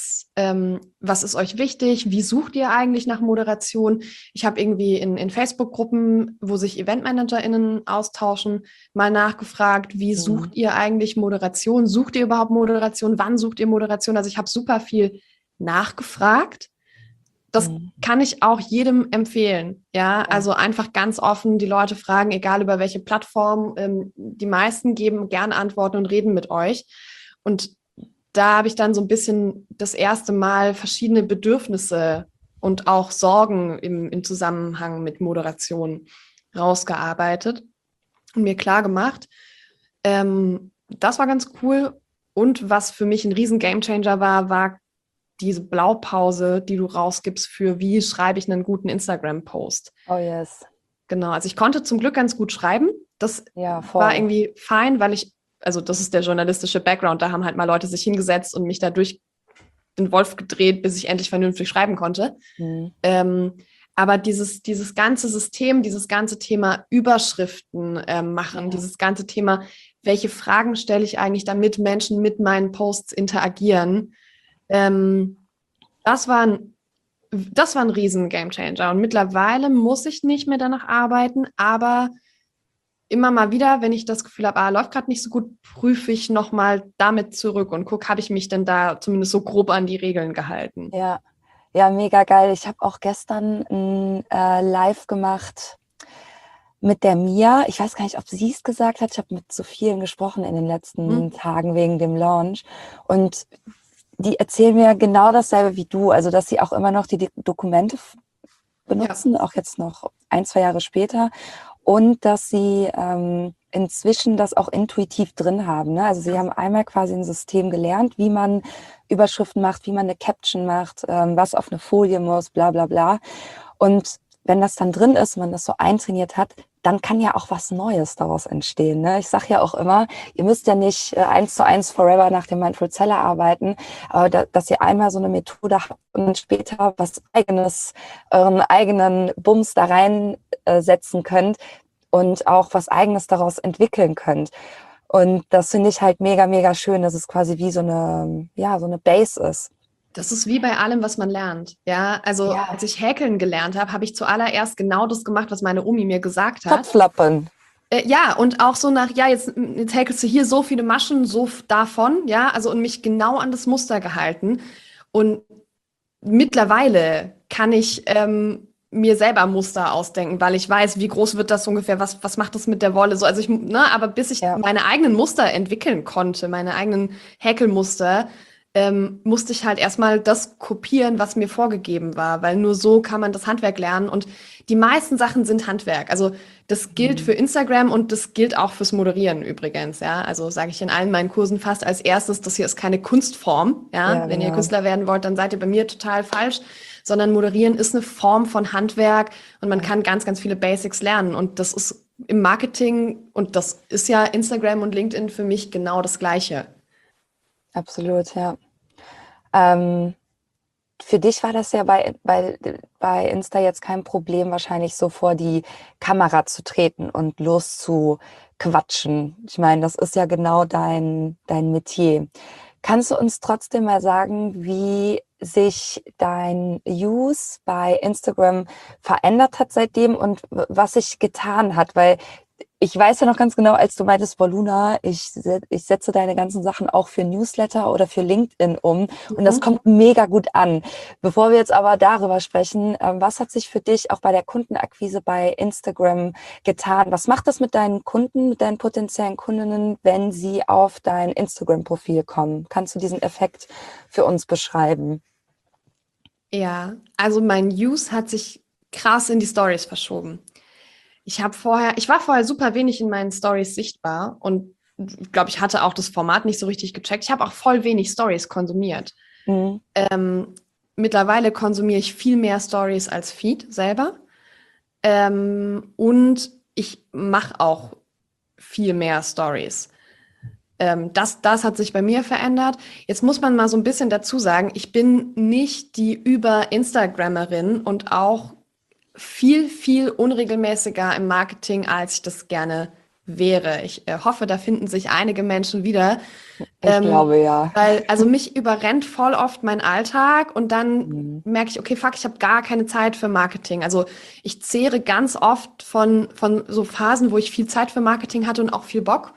was ist euch wichtig? Wie sucht ihr eigentlich nach Moderation? Ich habe irgendwie in Facebook-Gruppen, wo sich EventmanagerInnen austauschen, mal nachgefragt, wie Mhm. sucht ihr eigentlich Moderation? Sucht ihr überhaupt Moderation? Wann sucht ihr Moderation? Also ich habe super viel nachgefragt. Das Mhm. kann ich auch jedem empfehlen. Ja, Ja. also einfach ganz offen die Leute fragen, egal über welche Plattform. Die meisten geben gerne Antworten und reden mit euch. Und da habe ich dann so ein bisschen das erste Mal verschiedene Bedürfnisse und auch Sorgen im Zusammenhang mit Moderation rausgearbeitet und mir klar gemacht. Das war ganz cool. Und was für mich ein riesen Gamechanger war diese Blaupause, die du rausgibst für wie schreibe ich einen guten Instagram-Post. Oh yes. Genau, also ich konnte zum Glück ganz gut schreiben. Das Ja, war voll. irgendwie fein, also das ist der journalistische Background, da haben halt mal Leute sich hingesetzt und mich da durch den Wolf gedreht, bis ich endlich vernünftig schreiben konnte. Mhm. Aber dieses ganze System, dieses ganze Thema Überschriften machen, Ja. dieses ganze Thema, welche Fragen stelle ich eigentlich, damit Menschen mit meinen Posts interagieren, ähm, das war ein riesen Gamechanger. Und mittlerweile muss ich nicht mehr danach arbeiten, aber immer mal wieder, wenn ich das Gefühl habe, läuft gerade nicht so gut, prüfe ich nochmal damit zurück und gucke, habe ich mich denn da zumindest so grob an die Regeln gehalten. Ja. Ja, mega geil. Ich habe auch gestern ein Live gemacht mit der Mia. Ich weiß gar nicht, ob sie es gesagt hat. Ich habe mit so vielen gesprochen in den letzten Mhm. Tagen wegen dem Launch. Und die erzählen mir genau dasselbe wie du. Also, dass sie auch immer noch die Dokumente Ja. benutzen, auch jetzt noch 1, 2 Jahre später. Und dass sie inzwischen das auch intuitiv drin haben. Ne? Also sie haben einmal quasi ein System gelernt, wie man Überschriften macht, wie man eine Caption macht, was auf eine Folie muss, bla bla bla. Und wenn das dann drin ist, man das so eintrainiert hat, dann kann ja auch was Neues daraus entstehen. Ne? Ich sage ja auch immer, ihr müsst ja nicht 1:1 forever nach dem Mindful Seller arbeiten, aber dass ihr einmal so eine Methode habt und später was eigenes, euren eigenen Bums da reinsetzen könnt und auch was eigenes daraus entwickeln könnt. Und das finde ich halt mega, mega schön, dass es quasi wie so eine, ja, so eine Base ist. Das ist wie bei allem, was man lernt. Ja, also Ja, als ich häkeln gelernt habe, habe ich zuallererst genau das gemacht, was meine Omi mir gesagt hat. Topflappen. Ja, und auch so nach, ja, jetzt häkelst du hier so viele Maschen, davon, ja, also und mich genau an das Muster gehalten. Und mittlerweile kann ich mir selber Muster ausdenken, weil ich weiß, wie groß wird das ungefähr, was macht das mit der Wolle so. Also aber bis ich Ja. meine eigenen Muster entwickeln konnte, meine eigenen Häkelmuster, musste ich halt erstmal das kopieren, was mir vorgegeben war, weil nur so kann man das Handwerk lernen. Und die meisten Sachen sind Handwerk. Also das gilt für Mhm. Instagram und das gilt auch fürs Moderieren übrigens, ja. Also sage ich in allen meinen Kursen fast als erstes, das hier ist keine Kunstform, ja. Ja, Wenn ihr genau. Künstler werden wollt, dann seid ihr bei mir total falsch, sondern Moderieren ist eine Form von Handwerk und man Ja, kann ganz, ganz viele Basics lernen. Und das ist im Marketing und das ist ja Instagram und LinkedIn für mich genau das Gleiche. absolut, ja. Ähm, für dich war das ja bei Insta jetzt kein Problem, wahrscheinlich so vor die Kamera zu treten und loszuquatschen. Ich meine, das ist ja genau dein Metier. Kannst du uns trotzdem mal sagen, wie sich dein Use bei Instagram verändert hat seitdem und was sich getan hat? Weil ich weiß ja noch ganz genau, als du meintest, boah, Luna, ich setze deine ganzen Sachen auch für Newsletter oder für LinkedIn um und das Mhm. kommt mega gut an. Bevor wir jetzt aber darüber sprechen, was hat sich für dich auch bei der Kundenakquise bei Instagram getan? Was macht das mit deinen Kunden, mit deinen potenziellen Kundinnen, wenn sie auf dein Instagram-Profil kommen? Kannst du diesen Effekt für uns beschreiben? Ja, also mein Use hat sich krass in die Stories verschoben. Ich war vorher super wenig in meinen Stories sichtbar und ich glaube, ich hatte auch das Format nicht so richtig gecheckt. Ich habe auch voll wenig Stories konsumiert. Mhm. Ähm, Mittlerweile konsumiere ich viel mehr Stories als Feed selber. Und ich mache auch viel mehr Stories. Das hat sich bei mir verändert. Jetzt muss man mal so ein bisschen dazu sagen, ich bin nicht die Über-Instagrammerin und auch viel, viel unregelmäßiger im Marketing, als ich das gerne wäre. Ich hoffe, da finden sich einige Menschen wieder. Ich Ähm, glaube ja. Weil, also mich überrennt voll oft mein Alltag und dann Mhm. merke ich, okay, fuck, ich habe gar keine Zeit für Marketing. Also ich zehre ganz oft von so Phasen, wo ich viel Zeit für Marketing hatte und auch viel Bock.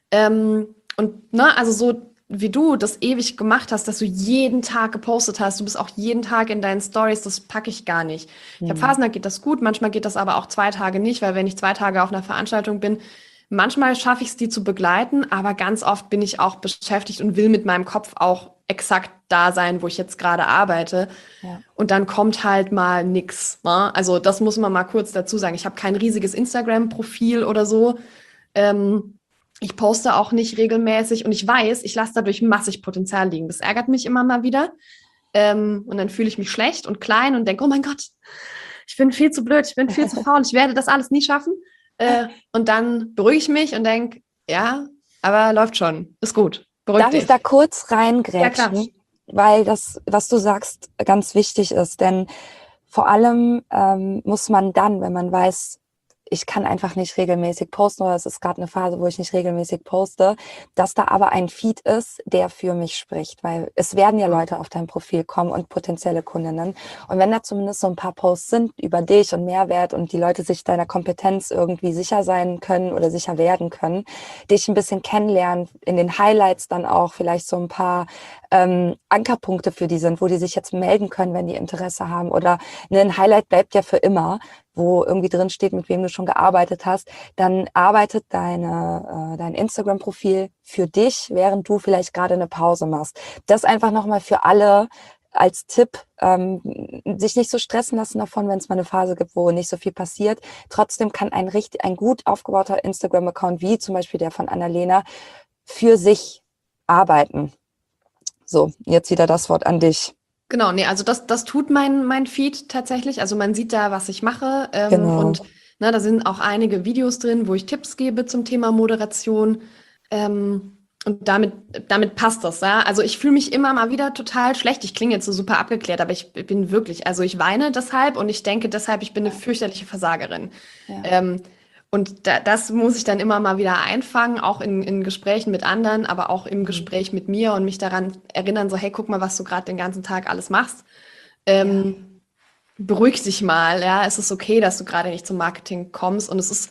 Und ne, also so wie du das ewig gemacht hast, dass du jeden Tag gepostet hast, du bist auch jeden Tag in deinen Stories, das packe ich gar nicht. Ich habe Mhm. Phasen, da geht das gut, manchmal geht das aber auch 2 Tage nicht, weil wenn ich 2 Tage auf einer Veranstaltung bin, manchmal schaffe ich es, die zu begleiten, aber ganz oft bin ich auch beschäftigt und will mit meinem Kopf auch exakt da sein, wo ich jetzt gerade arbeite. Ja. Und dann kommt halt mal nix. Ne? Also das muss man mal kurz dazu sagen. Ich habe kein riesiges Instagram-Profil oder so. Ähm, Ich poste auch nicht regelmäßig und ich weiß, ich lasse dadurch massig Potenzial liegen. Das ärgert mich immer mal wieder. Und dann fühle ich mich schlecht und klein und denke, oh mein Gott, ich bin viel zu blöd, ich bin viel zu faul, ich werde das alles nie schaffen. Und dann beruhige ich mich und denke, ja, aber läuft schon, ist gut, beruhig Darf ich da dich. kurz Ja, klar. reingrätschen? Weil das, was du sagst, ganz wichtig ist. Denn vor allem muss man dann, wenn man weiß, ich kann einfach nicht regelmäßig posten oder es ist gerade eine Phase, wo ich nicht regelmäßig poste, dass da aber ein Feed ist, der für mich spricht, weil es werden ja Leute auf dein Profil kommen und potenzielle Kundinnen. Und wenn da zumindest so ein paar Posts sind über dich und Mehrwert und die Leute sich deiner Kompetenz irgendwie sicher sein können oder sicher werden können, dich ein bisschen kennenlernen, in den Highlights dann auch vielleicht so ein paar Ankerpunkte für die sind, wo die sich jetzt melden können, wenn die Interesse haben. Oder ne, ein Highlight bleibt ja für immer, wo irgendwie drin steht, mit wem du schon gearbeitet hast, dann arbeitet dein Instagram-Profil für dich, während du vielleicht gerade eine Pause machst. Das einfach nochmal für alle als Tipp, sich nicht so stressen lassen davon, wenn es mal eine Phase gibt, wo nicht so viel passiert. Trotzdem kann ein gut aufgebauter Instagram-Account, wie zum Beispiel der von Annalena, für sich arbeiten. So, jetzt wieder das Wort an dich. Genau, nee, also das tut mein Feed tatsächlich. Also man sieht da, was ich mache. Genau. Und ne, da sind auch einige Videos drin, wo ich Tipps gebe zum Thema Moderation. Und damit passt das, ja. Also ich fühle mich immer mal wieder total schlecht. Ich klinge jetzt so super abgeklärt, aber ich bin wirklich, also ich weine deshalb und ich denke deshalb, ich bin eine Ja, fürchterliche Versagerin. ja. Ähm, und das muss ich dann immer mal wieder einfangen, auch in Gesprächen mit anderen, aber auch im Mhm. Gespräch mit mir und mich daran erinnern, so, hey, guck mal, was du gerade den ganzen Tag alles machst. Ja. Beruhig dich mal, ja, es ist okay, dass du gerade nicht zum Marketing kommst und es ist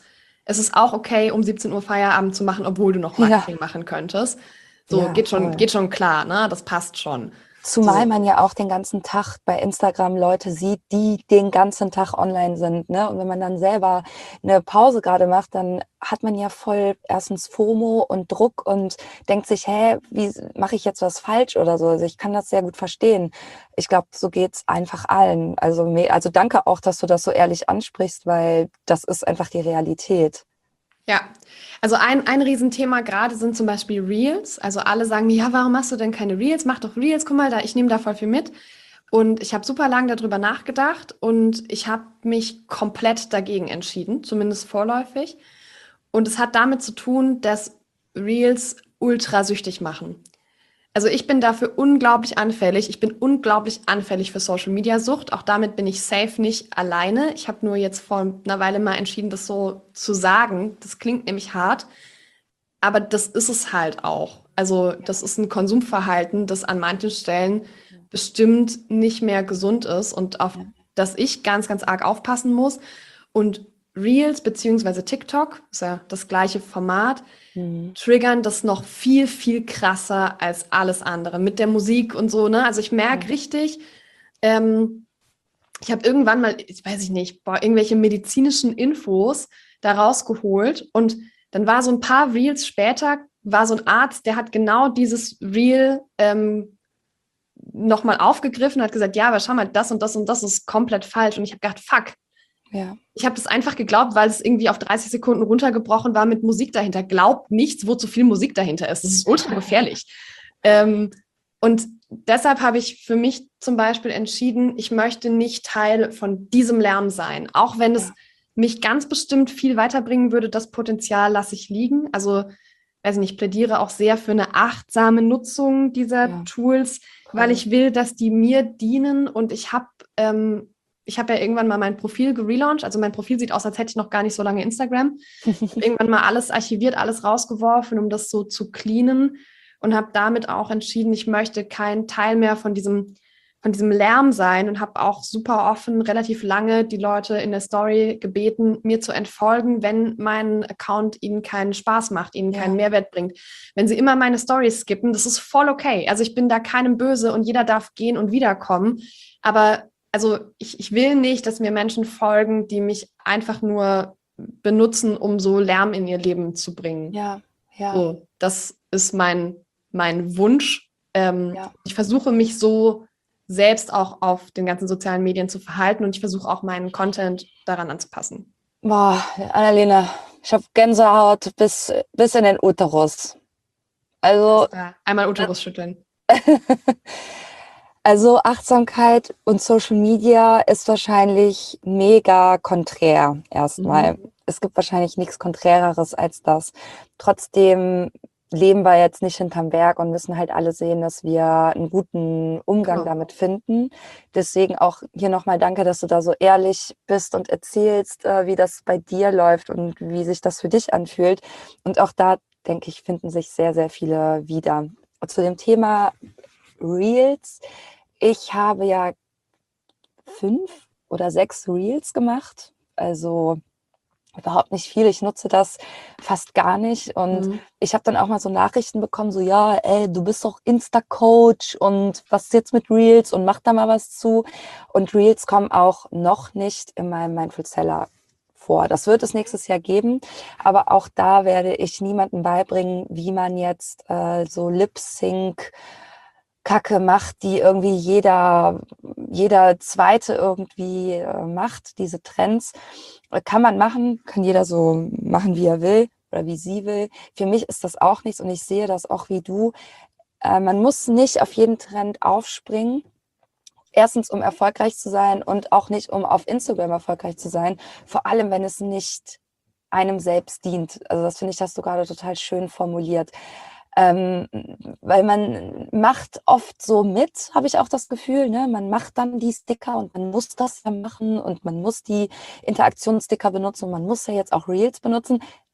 es ist auch okay, um 17 Uhr Feierabend zu machen, obwohl du noch Ja, Marketing machen könntest. So, ja, voll. geht schon klar, ne? Das passt schon. Zumal So, man ja auch den ganzen Tag bei Instagram Leute sieht, die den ganzen Tag online sind, ne? Und wenn man dann selber eine Pause gerade macht, dann hat man ja voll erstens FOMO und Druck und denkt sich: „Hä, wie mache ich jetzt was falsch oder so?“ Also, ich kann das sehr gut verstehen. Ich glaube, so geht's einfach allen. Also danke auch, dass du das so ehrlich ansprichst, weil das ist einfach die Realität. ja, also ein Riesenthema gerade sind zum Beispiel Reels. Also alle sagen mir, ja, warum machst du denn keine Reels? Mach doch Reels, guck mal, ich nehme da voll viel mit. Und ich habe super lange darüber nachgedacht und ich habe mich komplett dagegen entschieden, zumindest vorläufig. Und es hat damit zu tun, dass Reels ultra süchtig machen. Also ich bin dafür unglaublich anfällig. Ich bin unglaublich anfällig für Social Media Sucht. Auch damit bin ich safe nicht alleine. Ich habe nur jetzt vor einer Weile mal entschieden, das so zu sagen. Das klingt nämlich hart, aber das ist es halt auch. Also das ist ein Konsumverhalten, das an manchen Stellen bestimmt nicht mehr gesund ist und auf Ja. das ich ganz, ganz arg aufpassen muss. Und Reels beziehungsweise TikTok, ist ja das gleiche Format, Mhm. triggern das noch viel, viel krasser als alles andere. Mit der Musik und so, ne? Also ich merke Ja. richtig, ähm, ich habe irgendwann mal, ich weiß ich nicht, irgendwelche medizinischen Infos da rausgeholt und dann war so ein paar Reels später, war so ein Arzt, der hat genau dieses Reel nochmal aufgegriffen und hat gesagt, ja, aber schau mal, das und das und das ist komplett falsch. Und ich habe gedacht, fuck, Ja. ich habe das einfach geglaubt, weil es irgendwie auf 30 Sekunden runtergebrochen war mit Musik dahinter. Glaubt nichts, wo zu viel Musik dahinter ist. Das ist ultra gefährlich. Und deshalb habe ich für mich zum Beispiel entschieden, ich möchte nicht Teil von diesem Lärm sein. Auch wenn es Ja. mich ganz bestimmt viel weiterbringen würde, das Potenzial lasse ich liegen. Also, weiß nicht, ich plädiere auch sehr für eine achtsame Nutzung dieser Ja. Tools, weil Voll. ich will, dass die mir dienen und ich habe ja irgendwann mal mein Profil gelauncht. Also mein Profil sieht aus, als hätte ich noch gar nicht so lange Instagram. Irgendwann mal alles archiviert, alles rausgeworfen, um das so zu cleanen und habe damit auch entschieden, ich möchte kein Teil mehr von diesem Lärm sein und habe auch super offen relativ lange die Leute in der Story gebeten, mir zu entfolgen, wenn mein Account ihnen keinen Spaß macht, ihnen keinen Ja. Mehrwert bringt. Wenn sie immer meine Stories skippen, das ist voll okay. Also ich bin da keinem böse und jeder darf gehen und wiederkommen. Aber also ich will nicht, dass mir Menschen folgen, die mich einfach nur benutzen, um so Lärm in ihr Leben zu bringen. Ja. Ja. So, das ist mein Wunsch. Ja. Ich versuche mich so selbst auch auf den ganzen sozialen Medien zu verhalten und ich versuche auch meinen Content daran anzupassen. Boah, Annalena, ich habe Gänsehaut bis in den Uterus. Also, Alles klar. Einmal Uterus schütteln. also Achtsamkeit und Social Media ist wahrscheinlich mega konträr erstmal. Mhm. Es gibt wahrscheinlich nichts Konträreres als das. Trotzdem leben wir jetzt nicht hinterm Berg und müssen halt alle sehen, dass wir einen guten Umgang Genau. damit finden. Deswegen auch hier nochmal danke, dass du da so ehrlich bist und erzählst, wie das bei dir läuft und wie sich das für dich anfühlt. Und auch da, denke ich, finden sich sehr, sehr viele wieder. Und zu dem Thema Reels. Ich habe ja 5 oder 6 Reels gemacht, also überhaupt nicht viel. Ich nutze das fast gar nicht und Mhm. ich habe dann auch mal so Nachrichten bekommen, so: „Ja, ey, du bist doch Insta-Coach und was ist jetzt mit Reels und mach da mal was zu.“ Und Reels kommen auch noch nicht in meinem Mindful Seller vor. Das wird es nächstes Jahr geben, aber auch da werde ich niemandem beibringen, wie man jetzt, so Lip-Sync Kacke macht, die irgendwie jeder Zweite irgendwie macht, diese Trends. Kann man machen, kann jeder so machen, wie er will oder wie sie will. Für mich ist das auch nichts und ich sehe das auch wie du. Man muss nicht auf jeden Trend aufspringen. Erstens, um erfolgreich zu sein und auch nicht, um auf Instagram erfolgreich zu sein. Vor allem, wenn es nicht einem selbst dient. Also das finde ich, hast du gerade total schön formuliert. Ähm, Weil man macht oft so mit, habe ich auch das Gefühl, ne? Man macht dann die Sticker und man muss das ja machen und man muss die Interaktionssticker benutzen und man muss ja jetzt auch Reels benutzen.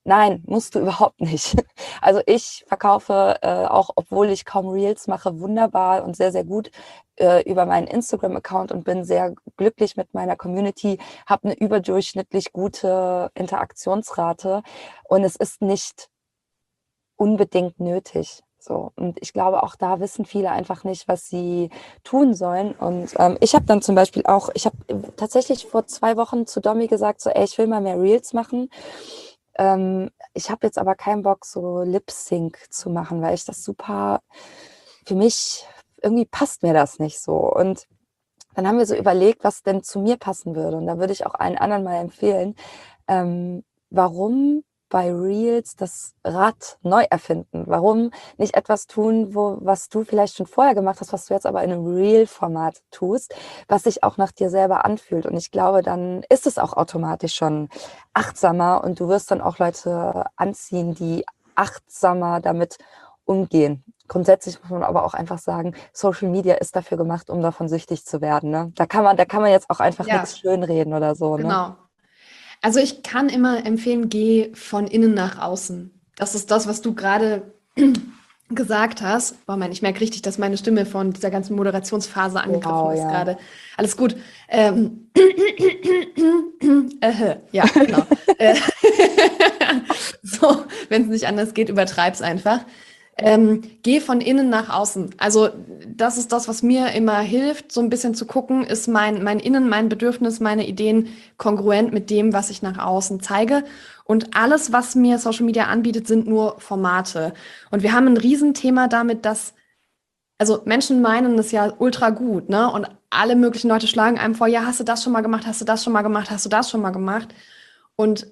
Nein, musst du überhaupt nicht. Also ich verkaufe auch, obwohl ich kaum Reels mache, wunderbar und sehr, sehr gut über meinen Instagram-Account und bin sehr glücklich mit meiner Community, habe eine überdurchschnittlich gute Interaktionsrate und es ist nicht unbedingt nötig. So. Und ich glaube, auch da wissen viele einfach nicht, was sie tun sollen. Und ich habe dann zum Beispiel auch, ich habe tatsächlich vor 2 Wochen zu Domi gesagt, so, ey, ich will mal mehr Reels machen. Ich habe jetzt aber keinen Bock, so Lip-Sync zu machen, weil ich das super, für mich, irgendwie passt mir das nicht so. Und dann haben wir so überlegt, was denn zu mir passen würde. Und da würde ich auch allen anderen mal empfehlen, warum bei Reels das Rad neu erfinden? Warum nicht etwas tun, was du vielleicht schon vorher gemacht hast, was du jetzt aber in einem Reel-Format tust, was sich auch nach dir selber anfühlt? Und ich glaube, dann ist es auch automatisch schon achtsamer und du wirst dann auch Leute anziehen, die achtsamer damit umgehen. Grundsätzlich muss man aber auch einfach sagen, Social Media ist dafür gemacht, um davon süchtig zu werden. Ne? Da kann man jetzt auch einfach Ja, nichts schönreden oder so. Ne? genau. Also ich kann immer empfehlen, geh von innen nach außen. Das ist das, was du gerade gesagt hast. Boah, Mann, ich merke richtig, dass meine Stimme von dieser ganzen Moderationsphase angegriffen Wow, ist ja. gerade. Alles gut. Ja, genau. Äh, so, wenn es nicht anders geht, übertreib's einfach. Geh von innen nach außen. Also das ist das, was mir immer hilft, so ein bisschen zu gucken, ist mein Innen, mein Bedürfnis, meine Ideen kongruent mit dem, was ich nach außen zeige. Und alles, was mir Social Media anbietet, sind nur Formate. Und wir haben ein Riesenthema damit, dass, also Menschen meinen das ja ultra gut, ne? Und alle möglichen Leute schlagen einem vor, ja, hast du das schon mal gemacht, hast du das schon mal gemacht, hast du das schon mal gemacht? Und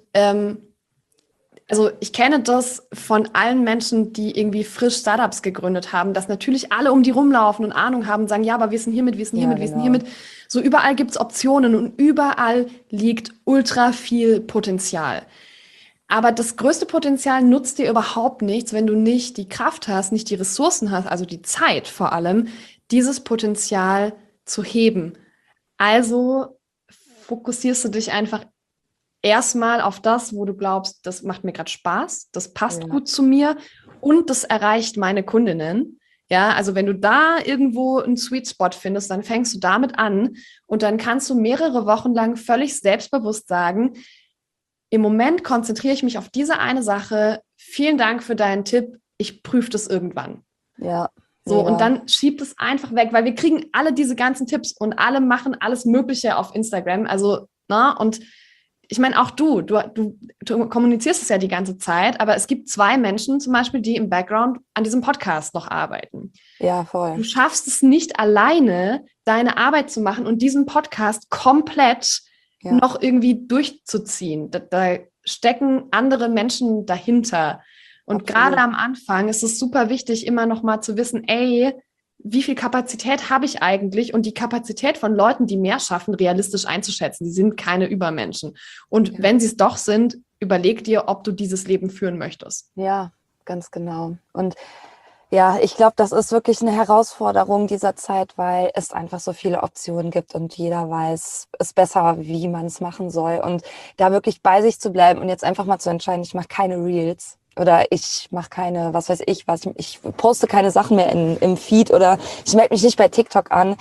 also ich kenne das von allen Menschen, die irgendwie frisch Startups gegründet haben, dass natürlich alle um die rumlaufen und Ahnung haben, sagen, ja, aber wir sind hiermit, wir sind Ja, hiermit, wir sind genau. hiermit. So überall gibt's Optionen und überall liegt ultra viel Potenzial. Aber das größte Potenzial nutzt dir überhaupt nichts, wenn du nicht die Kraft hast, nicht die Ressourcen hast, also die Zeit vor allem, dieses Potenzial zu heben. Also fokussierst du dich einfach erstmal auf das, wo du glaubst, das macht mir gerade Spaß, das passt Ja. gut zu mir und das erreicht meine Kundinnen. Ja, also wenn du da irgendwo einen Sweet Spot findest, dann fängst du damit an und dann kannst du mehrere Wochen lang völlig selbstbewusst sagen, im Moment konzentriere ich mich auf diese eine Sache. Vielen Dank für deinen Tipp. Ich prüfe das irgendwann. Ja, So, und mega. dann schiebt es einfach weg, weil wir kriegen alle diese ganzen Tipps und alle machen alles Mögliche auf Instagram. Also, na, und ich meine, auch du kommunizierst es ja die ganze Zeit, aber es gibt 2 Menschen zum Beispiel, die im Background an diesem Podcast noch arbeiten. Ja, voll. Du schaffst es nicht alleine, deine Arbeit zu machen und diesen Podcast komplett Ja, noch irgendwie durchzuziehen. Da stecken andere Menschen dahinter. Und gerade absolut. am Anfang ist es super wichtig, immer noch mal zu wissen, ey, wie viel Kapazität habe ich eigentlich? Und die Kapazität von Leuten, die mehr schaffen, realistisch einzuschätzen. Die sind keine Übermenschen. Und Ja. wenn sie es doch sind, überleg dir, ob du dieses Leben führen möchtest. Ja, ganz genau. Und ja, ich glaube, das ist wirklich eine Herausforderung dieser Zeit, weil es einfach so viele Optionen gibt und jeder weiß es besser, wie man es machen soll. Und da wirklich bei sich zu bleiben und jetzt einfach mal zu entscheiden, ich mache keine Reels oder ich mache keine, was weiß ich was, ich poste keine Sachen mehr im Feed oder ich melde mich nicht bei TikTok an.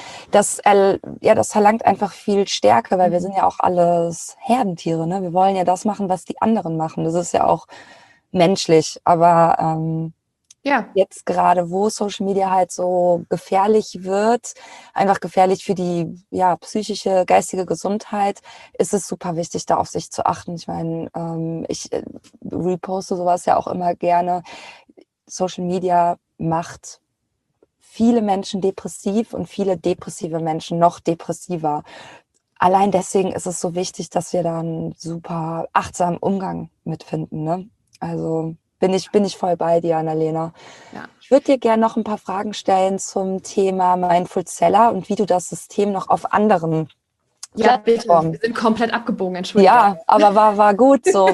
Das verlangt einfach viel Stärke, weil wir sind ja auch alles Herdentiere, ne? Wir wollen ja das machen, was die anderen machen. Das ist ja auch menschlich, aber Ja, jetzt gerade, wo Social Media halt so gefährlich wird, einfach gefährlich für die ja, psychische, geistige Gesundheit, ist es super wichtig, da auf sich zu achten. Ich meine, ich reposte sowas ja auch immer gerne. Social Media macht viele Menschen depressiv und viele depressive Menschen noch depressiver. Allein deswegen ist es so wichtig, dass wir da einen super achtsamen Umgang mitfinden. Ne? Also bin ich voll bei dir, Annalena. ja. Ich würde dir gerne noch ein paar Fragen stellen zum Thema Mindful Seller und wie du das System noch auf anderen Ja, bitte. Wir Plattformen. sind komplett abgebogen, entschuldige. Ja, aber war gut so,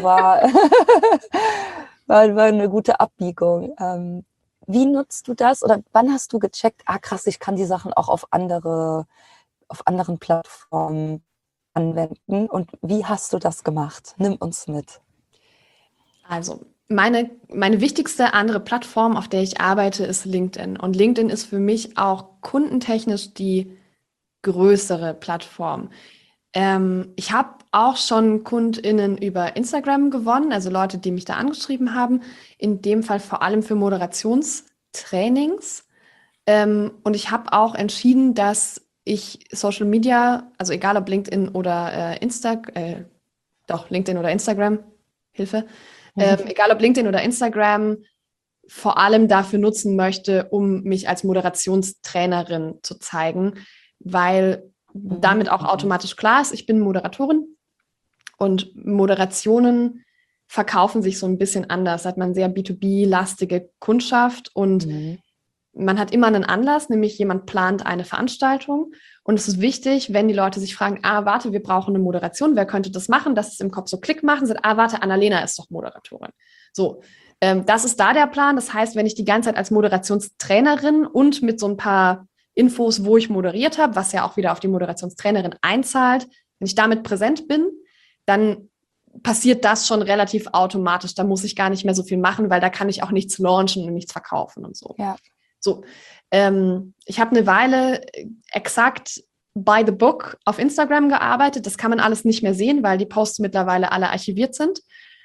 war eine gute Abbiegung. Wie nutzt du das oder wann hast du gecheckt, ah krass, ich kann die Sachen auch auf anderen Plattformen anwenden und wie hast du das gemacht? Nimm uns mit. Also, meine wichtigste andere Plattform, auf der ich arbeite, ist LinkedIn. Und LinkedIn ist für mich auch kundentechnisch die größere Plattform. Ich habe auch schon KundInnen über Instagram gewonnen, also Leute, die mich da angeschrieben haben, in dem Fall vor allem für Moderationstrainings. Und ich habe auch entschieden, dass ich Social Media, also egal ob LinkedIn oder LinkedIn oder Instagram, Hilfe, egal ob LinkedIn oder Instagram, vor allem dafür nutzen möchte, um mich als Moderationstrainerin zu zeigen, weil damit auch automatisch klar ist, ich bin Moderatorin und Moderationen verkaufen sich so ein bisschen anders. Da hat man sehr B2B-lastige Kundschaft und man hat immer einen Anlass, nämlich jemand plant eine Veranstaltung und es ist wichtig, wenn die Leute sich fragen, warte, wir brauchen eine Moderation, wer könnte das machen, dass es im Kopf so Klick machen, sagt, warte, Annalena ist doch Moderatorin. So, das ist da der Plan. Das heißt, wenn ich die ganze Zeit als Moderationstrainerin und mit so ein paar Infos, wo ich moderiert habe, was ja auch wieder auf die Moderationstrainerin einzahlt, wenn ich damit präsent bin, dann passiert das schon relativ automatisch. Da muss ich gar nicht mehr so viel machen, weil da kann ich auch nichts launchen und nichts verkaufen und so. Ja. So, ich habe eine Weile exakt by the book auf Instagram gearbeitet. Das kann man alles nicht mehr sehen, weil die Posts mittlerweile alle archiviert sind.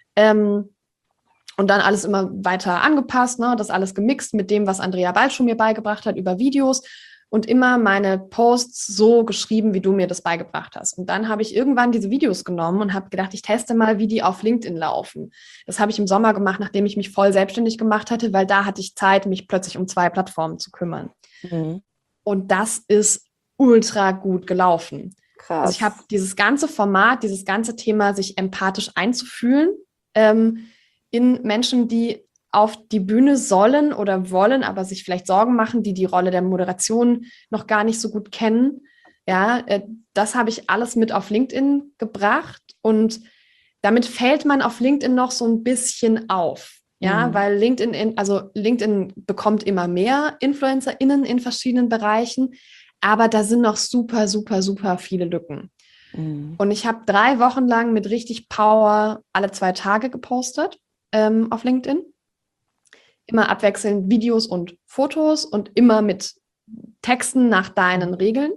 Und dann alles immer weiter angepasst, ne? Das alles gemixt mit dem, was Andrea Balschuh mir beigebracht hat über Videos und immer meine Posts so geschrieben, wie du mir das beigebracht hast. Und dann habe ich irgendwann diese Videos genommen und habe gedacht, ich teste mal, wie die auf LinkedIn laufen. Das habe ich im Sommer gemacht, nachdem ich mich voll selbstständig gemacht hatte, weil da hatte ich Zeit, mich plötzlich um 2 Plattformen zu kümmern. Und das ist ultra gut gelaufen. Krass. Also ich habe dieses ganze Format, dieses ganze Thema, sich empathisch einzufühlen, in Menschen, die auf die Bühne sollen oder wollen, aber sich vielleicht Sorgen machen, die die Rolle der Moderation noch gar nicht so gut kennen. Ja, das habe ich alles mit auf LinkedIn gebracht und damit fällt man auf LinkedIn noch so ein bisschen auf. Ja, weil LinkedIn bekommt immer mehr InfluencerInnen in verschiedenen Bereichen, aber da sind noch super, super, super viele Lücken. Und ich habe 3 Wochen lang mit richtig Power alle 2 Tage gepostet auf LinkedIn. Immer abwechselnd Videos und Fotos und immer mit Texten nach deinen Regeln.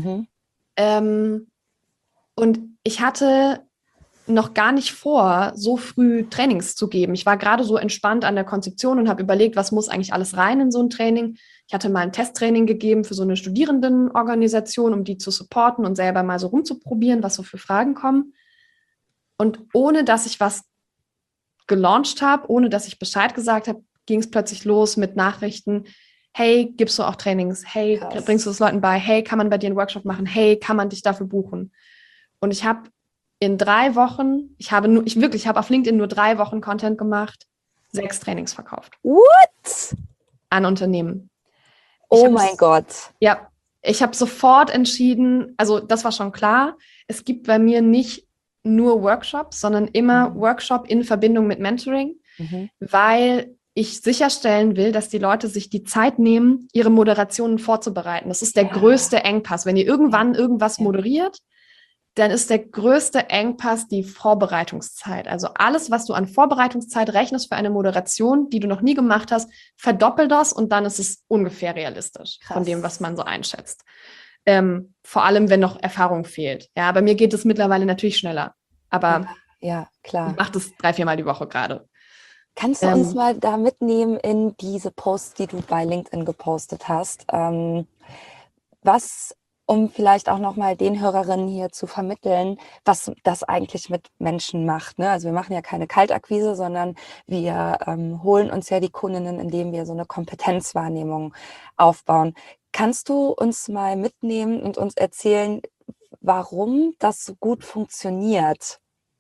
Und ich hatte noch gar nicht vor, so früh Trainings zu geben. Ich war gerade so entspannt an der Konzeption und habe überlegt, was muss eigentlich alles rein in so ein Training. Ich hatte mal ein Testtraining gegeben für so eine Studierendenorganisation, um die zu supporten und selber mal so rumzuprobieren, was so für Fragen kommen. Und ohne, dass ich was gelauncht habe, ohne dass ich Bescheid gesagt habe, ging es plötzlich los mit Nachrichten. Hey, gibst du auch Trainings? Hey, Krass. bringst du das Leuten bei? Hey, kann man bei dir einen Workshop machen? Hey, kann man dich dafür buchen? Und ich habe in 3 Wochen, ich habe auf LinkedIn nur 3 Wochen Content gemacht, 6 Trainings verkauft. What? An Unternehmen. Oh mein Gott. Ja, ich habe sofort entschieden, also das war schon klar, es gibt bei mir nicht nur Workshops, sondern immer Workshop in Verbindung mit Mentoring, weil ich sicherstellen will, dass die Leute sich die Zeit nehmen, ihre Moderationen vorzubereiten. Das ist der größte Engpass. Wenn ihr irgendwann irgendwas moderiert, dann ist der größte Engpass die Vorbereitungszeit. Also alles, was du an Vorbereitungszeit rechnest für eine Moderation, die du noch nie gemacht hast, verdoppel das und dann ist es ungefähr realistisch von dem, was man so einschätzt. Vor allem, wenn noch Erfahrung fehlt. Ja, bei mir geht es mittlerweile natürlich schneller, aber ja, klar. Ich mache das 3-4 Mal die Woche gerade. Kannst du uns mal da mitnehmen in diese Posts, die du bei LinkedIn gepostet hast? Was, um vielleicht auch nochmal den Hörerinnen hier zu vermitteln, was das eigentlich mit Menschen macht. Ne? Also wir machen ja keine Kaltakquise, sondern wir holen uns ja die Kundinnen, indem wir so eine Kompetenzwahrnehmung aufbauen. Kannst du uns mal mitnehmen und uns erzählen, warum das so gut funktioniert?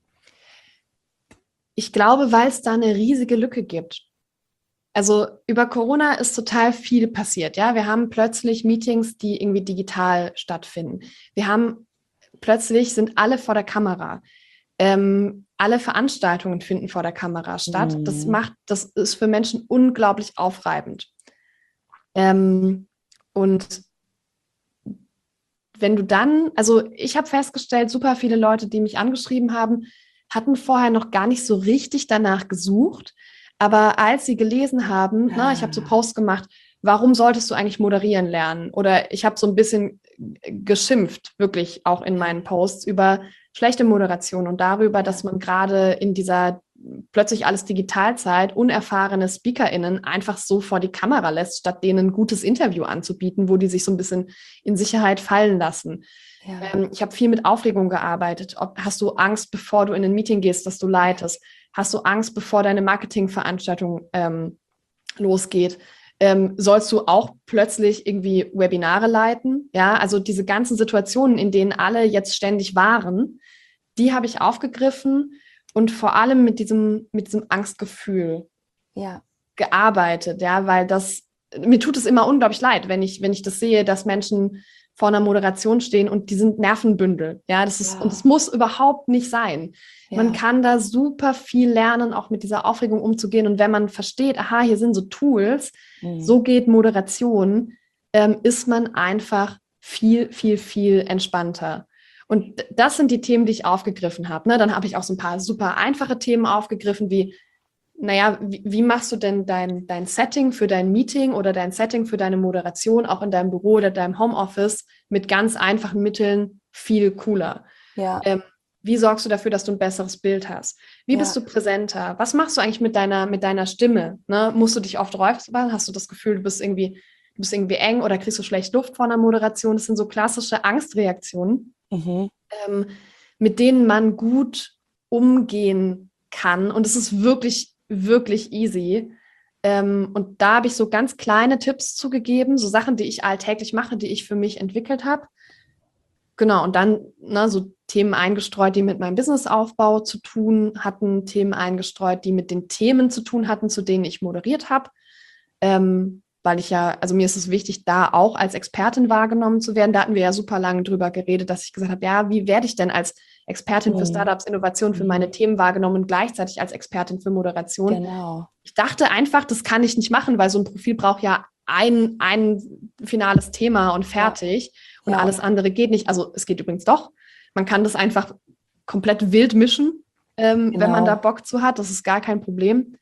Ich glaube, weil es da eine riesige Lücke gibt. Also über Corona ist total viel passiert. Ja, wir haben plötzlich Meetings, die irgendwie digital stattfinden. Plötzlich sind alle vor der Kamera. Alle Veranstaltungen finden vor der Kamera statt. Das ist für Menschen unglaublich aufreibend. Und wenn du dann, also ich habe festgestellt, super viele Leute, die mich angeschrieben haben, hatten vorher noch gar nicht so richtig danach gesucht. Aber als sie gelesen haben, ich habe so Posts gemacht, warum solltest du eigentlich moderieren lernen? Oder ich habe so ein bisschen geschimpft, wirklich auch in meinen Posts über schlechte Moderation und darüber, dass man gerade in dieser plötzlich alles Digitalzeit unerfahrene SpeakerInnen einfach so vor die Kamera lässt, statt denen ein gutes Interview anzubieten, wo die sich so ein bisschen in Sicherheit fallen lassen. Ja. Ich habe viel mit Aufregung gearbeitet. Hast du Angst, bevor du in ein Meeting gehst, das du leitest? Hast du Angst, bevor deine Marketingveranstaltung losgeht? Sollst du auch plötzlich irgendwie Webinare leiten? Ja, also diese ganzen Situationen, in denen alle jetzt ständig waren, die habe ich aufgegriffen und vor allem mit diesem Angstgefühl gearbeitet, ja, weil mir tut es immer unglaublich leid, wenn ich das sehe, dass Menschen vor einer Moderation stehen und die sind Nervenbündel, ja, und das muss überhaupt nicht sein. Ja. Man kann da super viel lernen, auch mit dieser Aufregung umzugehen und wenn man versteht, aha, hier sind so Tools, so geht Moderation, ist man einfach viel, viel, viel entspannter. Und das sind die Themen, die ich aufgegriffen habe. Ne? Dann habe ich auch so ein paar super einfache Themen aufgegriffen, wie wie machst du denn dein Setting für dein Meeting oder dein Setting für deine Moderation auch in deinem Büro oder deinem Homeoffice mit ganz einfachen Mitteln viel cooler? Ja. Wie sorgst du dafür, dass du ein besseres Bild hast? Wie bist du präsenter? Was machst du eigentlich mit deiner Stimme? Ne? Musst du dich oft räuspern? Hast du das Gefühl, du bist irgendwie eng oder kriegst du schlecht Luft vor einer Moderation? Das sind so klassische Angstreaktionen, mit denen man gut umgehen kann. Und es ist wirklich wirklich easy. Und da habe ich so ganz kleine Tipps zugegeben, so Sachen, die ich alltäglich mache, die ich für mich entwickelt habe. Genau, und dann so Themen eingestreut, die mit meinem Businessaufbau zu tun hatten, Themen eingestreut, die mit den Themen zu tun hatten, zu denen ich moderiert habe. Weil mir ist es wichtig, da auch als Expertin wahrgenommen zu werden. Da hatten wir ja super lange drüber geredet, dass ich gesagt habe, ja, wie werde ich denn als Expertin für Startups, Innovation für meine Themen wahrgenommen und gleichzeitig als Expertin für Moderation. Genau. Ich dachte einfach, das kann ich nicht machen, weil so ein Profil braucht ja ein finales Thema und fertig und alles andere geht nicht. Also es geht übrigens doch. Man kann das einfach komplett wild mischen, wenn man da Bock zu hat. Das ist gar kein Problem.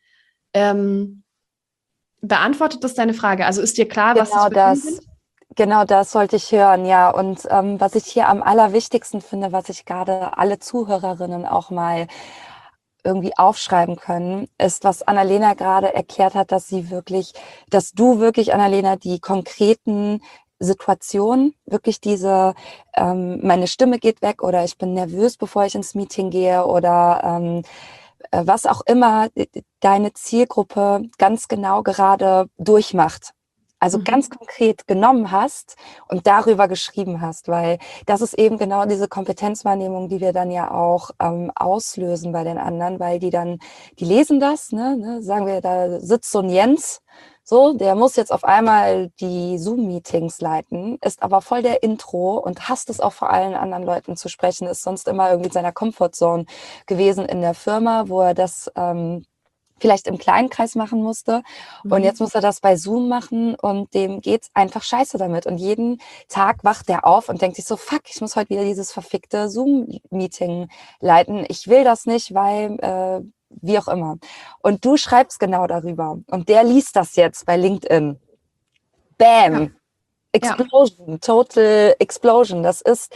Beantwortet das deine Frage? Also ist dir klar, was das für Themen sind? Genau das sollte ich hören, ja. Und was ich hier am allerwichtigsten finde, was ich gerade alle Zuhörerinnen auch mal irgendwie aufschreiben können, ist, was Annalena gerade erklärt hat, dass du wirklich, Annalena, die konkreten Situationen, wirklich diese, meine Stimme geht weg oder ich bin nervös, bevor ich ins Meeting gehe oder was auch immer deine Zielgruppe ganz genau gerade durchmacht. Also ganz konkret genommen hast und darüber geschrieben hast, weil das ist eben genau diese Kompetenzwahrnehmung, die wir dann ja auch auslösen bei den anderen, weil die lesen das, sagen wir, da sitzt so ein Jens, so, der muss jetzt auf einmal die Zoom-Meetings leiten, ist aber voll der Intro und hasst es auch vor allen anderen Leuten zu sprechen, ist sonst immer irgendwie in seiner Comfortzone gewesen in der Firma, wo er das vielleicht im kleinen Kreis machen musste. Und jetzt muss er das bei Zoom machen und dem geht's einfach scheiße damit. Und jeden Tag wacht der auf und denkt sich so, fuck, ich muss heute wieder dieses verfickte Zoom-Meeting leiten. Ich will das nicht, weil wie auch immer. Und du schreibst genau darüber. Und der liest das jetzt bei LinkedIn. Bam! Ja. Explosion, Total Explosion. Das ist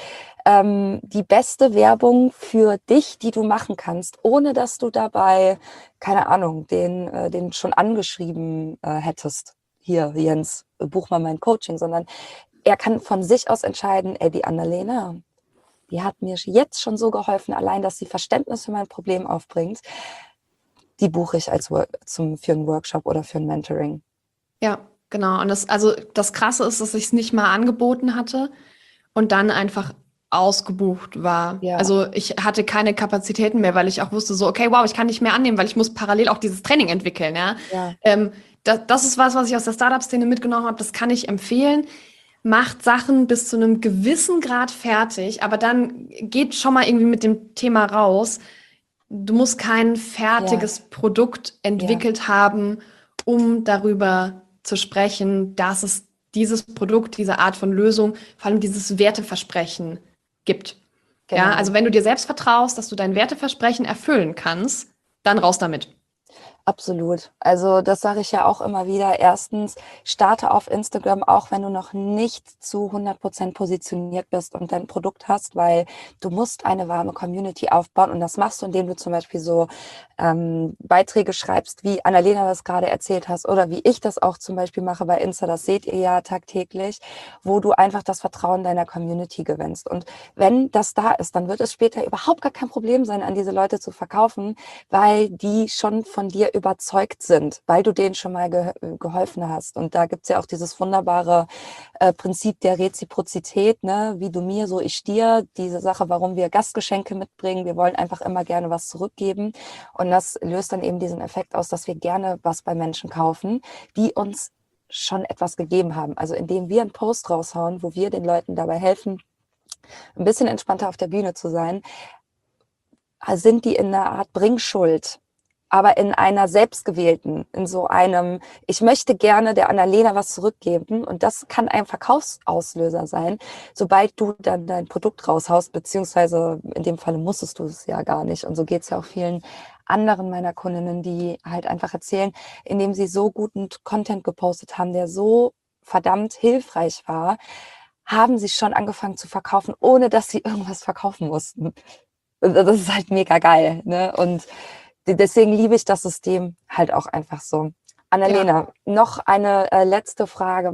die beste Werbung für dich, die du machen kannst, ohne dass du dabei, keine Ahnung, den schon angeschrieben hättest. Hier, Jens, buch mal mein Coaching, sondern er kann von sich aus entscheiden, die Annalena, die hat mir jetzt schon so geholfen, allein, dass sie Verständnis für mein Problem aufbringt, die buche ich für einen Workshop oder für ein Mentoring. Ja, genau. Und das Krasse ist, dass ich es nicht mal angeboten hatte und dann einfach ausgebucht war. Ja. Also ich hatte keine Kapazitäten mehr, weil ich auch wusste so, okay, wow, ich kann nicht mehr annehmen, weil ich muss parallel auch dieses Training entwickeln. Ja? Das ist was ich aus der Startup-Szene mitgenommen habe. Das kann ich empfehlen. Macht Sachen bis zu einem gewissen Grad fertig, aber dann geht schon mal irgendwie mit dem Thema raus. Du musst kein fertiges Produkt entwickelt haben, um darüber zu sprechen, dass es dieses Produkt, diese Art von Lösung, vor allem dieses Werteversprechen gibt. Ja, Genau. also wenn du dir selbst vertraust, dass du dein Werteversprechen erfüllen kannst, dann raus damit. Absolut. Also das sage ich ja auch immer wieder. Erstens, starte auf Instagram, auch wenn du noch nicht zu 100% positioniert bist und dein Produkt hast, weil du musst eine warme Community aufbauen und das machst du, indem du zum Beispiel so Beiträge schreibst, wie Annalena das gerade erzählt hast oder wie ich das auch zum Beispiel mache bei Insta, das seht ihr ja tagtäglich, wo du einfach das Vertrauen deiner Community gewinnst. Und wenn das da ist, dann wird es später überhaupt gar kein Problem sein, an diese Leute zu verkaufen, weil die schon von dir überzeugt sind, weil du denen schon mal geholfen hast. Und da gibt's ja auch dieses wunderbare Prinzip der Reziprozität, ne? Wie du mir, so ich dir, diese Sache, warum wir Gastgeschenke mitbringen. Wir wollen einfach immer gerne was zurückgeben. Und das löst dann eben diesen Effekt aus, dass wir gerne was bei Menschen kaufen, die uns schon etwas gegeben haben. Also indem wir einen Post raushauen, wo wir den Leuten dabei helfen, ein bisschen entspannter auf der Bühne zu sein, sind die in einer Art Bringschuld, aber in einer selbstgewählten, in so einem, ich möchte gerne der Annalena was zurückgeben und das kann ein Verkaufsauslöser sein, sobald du dann dein Produkt raushaust, beziehungsweise in dem Falle musstest du es ja gar nicht und so geht es ja auch vielen anderen meiner Kundinnen, die halt einfach erzählen, indem sie so guten Content gepostet haben, der so verdammt hilfreich war, haben sie schon angefangen zu verkaufen, ohne dass sie irgendwas verkaufen mussten. Das ist halt mega geil, ne? Und deswegen liebe ich das System halt auch einfach so. Annalena, noch eine letzte Frage,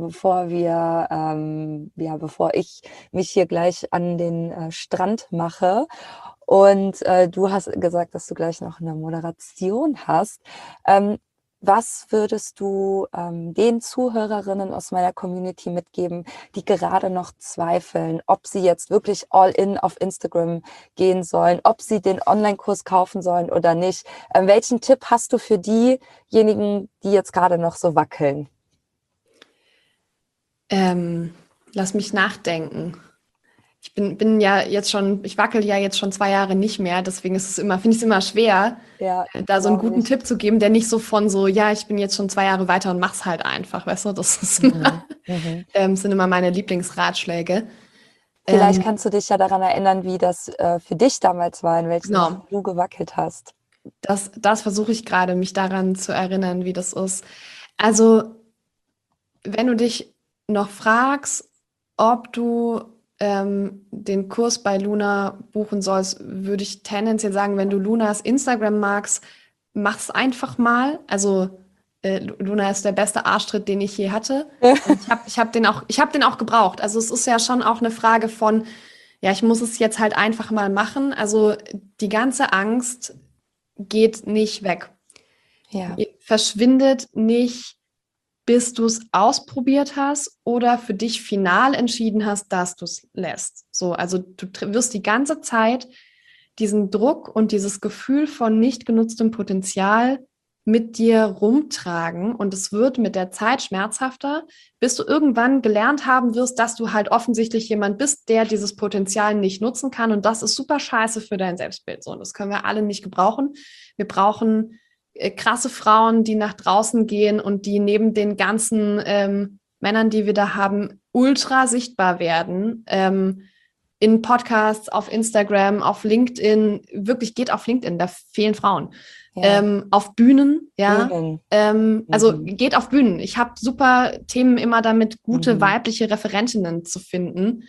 bevor ich mich hier gleich an den Strand mache. Und du hast gesagt, dass du gleich noch eine Moderation hast. Was würdest du den Zuhörerinnen aus meiner Community mitgeben, die gerade noch zweifeln, ob sie jetzt wirklich all in auf Instagram gehen sollen, ob sie den Online-Kurs kaufen sollen oder nicht? Welchen Tipp hast du für diejenigen, die jetzt gerade noch so wackeln? Lass mich nachdenken. Bin ja jetzt schon, ich wackel ja jetzt schon 2 Jahre nicht mehr, deswegen finde ich es immer schwer, Ja, da so einen glaube guten ich. Tipp zu geben, der nicht so von so, ja, ich bin jetzt schon 2 Jahre weiter und mach's halt einfach, weißt du, das ist immer, Mhm. Mhm. sind immer meine Lieblingsratschläge. Vielleicht Ähm, kannst du dich ja daran erinnern, wie das für dich damals war, in welchen Sachen genau, du gewackelt hast. das versuche ich gerade, mich daran zu erinnern, wie das ist. Also, wenn du dich noch fragst, ob du den Kurs bei Luna buchen sollst, würde ich tendenziell sagen, wenn du Lunas Instagram magst, mach's einfach mal. Also Luna ist der beste Arschtritt, den ich je hatte. Und ich hab den auch gebraucht. Also es ist ja schon auch eine Frage von, ja, ich muss es jetzt halt einfach mal machen. Also die ganze Angst geht nicht weg. Ja, Verschwindet nicht, bis du es ausprobiert hast oder für dich final entschieden hast, dass du es lässt. So, also du wirst die ganze Zeit diesen Druck und dieses Gefühl von nicht genutztem Potenzial mit dir rumtragen und es wird mit der Zeit schmerzhafter, bis du irgendwann gelernt haben wirst, dass du halt offensichtlich jemand bist, der dieses Potenzial nicht nutzen kann und das ist super scheiße für dein Selbstbild. So, und das können wir alle nicht gebrauchen. Wir brauchen krasse Frauen, die nach draußen gehen und die neben den ganzen Männern, die wir da haben, ultra sichtbar werden. In Podcasts, auf Instagram, auf LinkedIn, wirklich geht auf LinkedIn, da fehlen Frauen. ja. Auf Bühnen, ja. Bühnen. Also Mhm. geht auf Bühnen. Ich habe super Themen immer damit, gute Mhm. weibliche Referentinnen zu finden.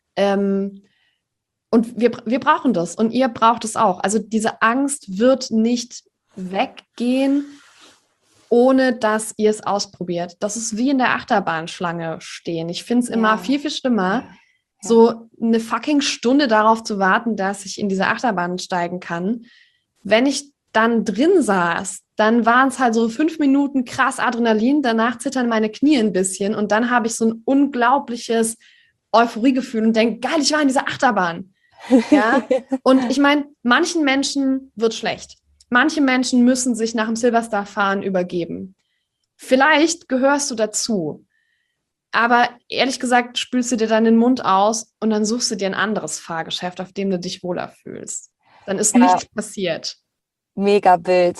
Und wir brauchen das und ihr braucht es auch. Also diese Angst wird nicht weggehen, ohne dass ihr es ausprobiert. Das ist wie in der Achterbahnschlange stehen. Ich finde es immer Ja, viel, viel schlimmer, ja, ja. so eine fucking Stunde darauf zu warten, dass ich in diese Achterbahn steigen kann. Wenn ich dann drin saß, dann waren es halt so 5 Minuten krass Adrenalin, danach zittern meine Knie ein bisschen und dann habe ich so ein unglaubliches Euphoriegefühl und denke, geil, ich war in dieser Achterbahn. Ja, und ich meine, manchen Menschen wird schlecht. Manche Menschen müssen sich nach dem Silverstar-Fahren übergeben. Vielleicht gehörst du dazu. Aber ehrlich gesagt, spülst du dir dann den Mund aus und dann suchst du dir ein anderes Fahrgeschäft, auf dem du dich wohler fühlst. Dann ist Ja, nichts passiert. mega Bild.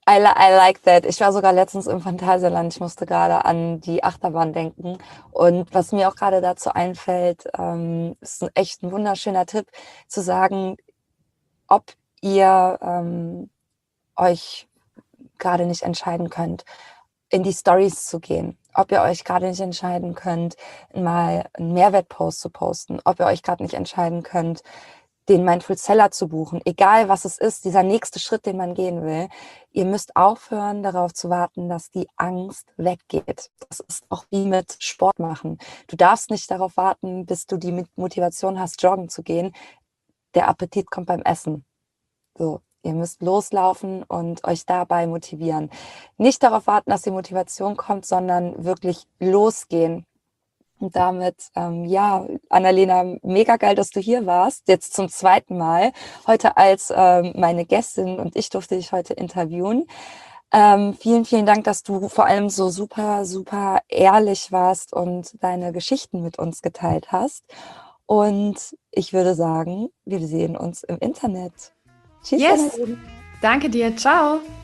I like that. Ich war sogar letztens im Phantasialand. Ich musste gerade an die Achterbahn denken. Und was mir auch gerade dazu einfällt, ist echt ein wunderschöner Tipp, zu sagen, ob ihr euch gerade nicht entscheiden könnt, in die Stories zu gehen, ob ihr euch gerade nicht entscheiden könnt, mal einen Mehrwertpost zu posten, ob ihr euch gerade nicht entscheiden könnt, den Mindful Seller zu buchen, egal was es ist, dieser nächste Schritt, den man gehen will. Ihr müsst aufhören, darauf zu warten, dass die Angst weggeht. Das ist auch wie mit Sport machen. Du darfst nicht darauf warten, bis du die Motivation hast, joggen zu gehen. Der Appetit kommt beim Essen. So, ihr müsst loslaufen und euch dabei motivieren. Nicht darauf warten, dass die Motivation kommt, sondern wirklich losgehen. Und damit, ja, Annalena, mega geil, dass du hier warst. Jetzt zum zweiten Mal. Heute als meine Gästin und ich durfte dich heute interviewen. Vielen, vielen Dank, dass du vor allem so super, super ehrlich warst und deine Geschichten mit uns geteilt hast. Und ich würde sagen, wir sehen uns im Internet. Tschüss, Yes, Annalena. danke dir. Ciao.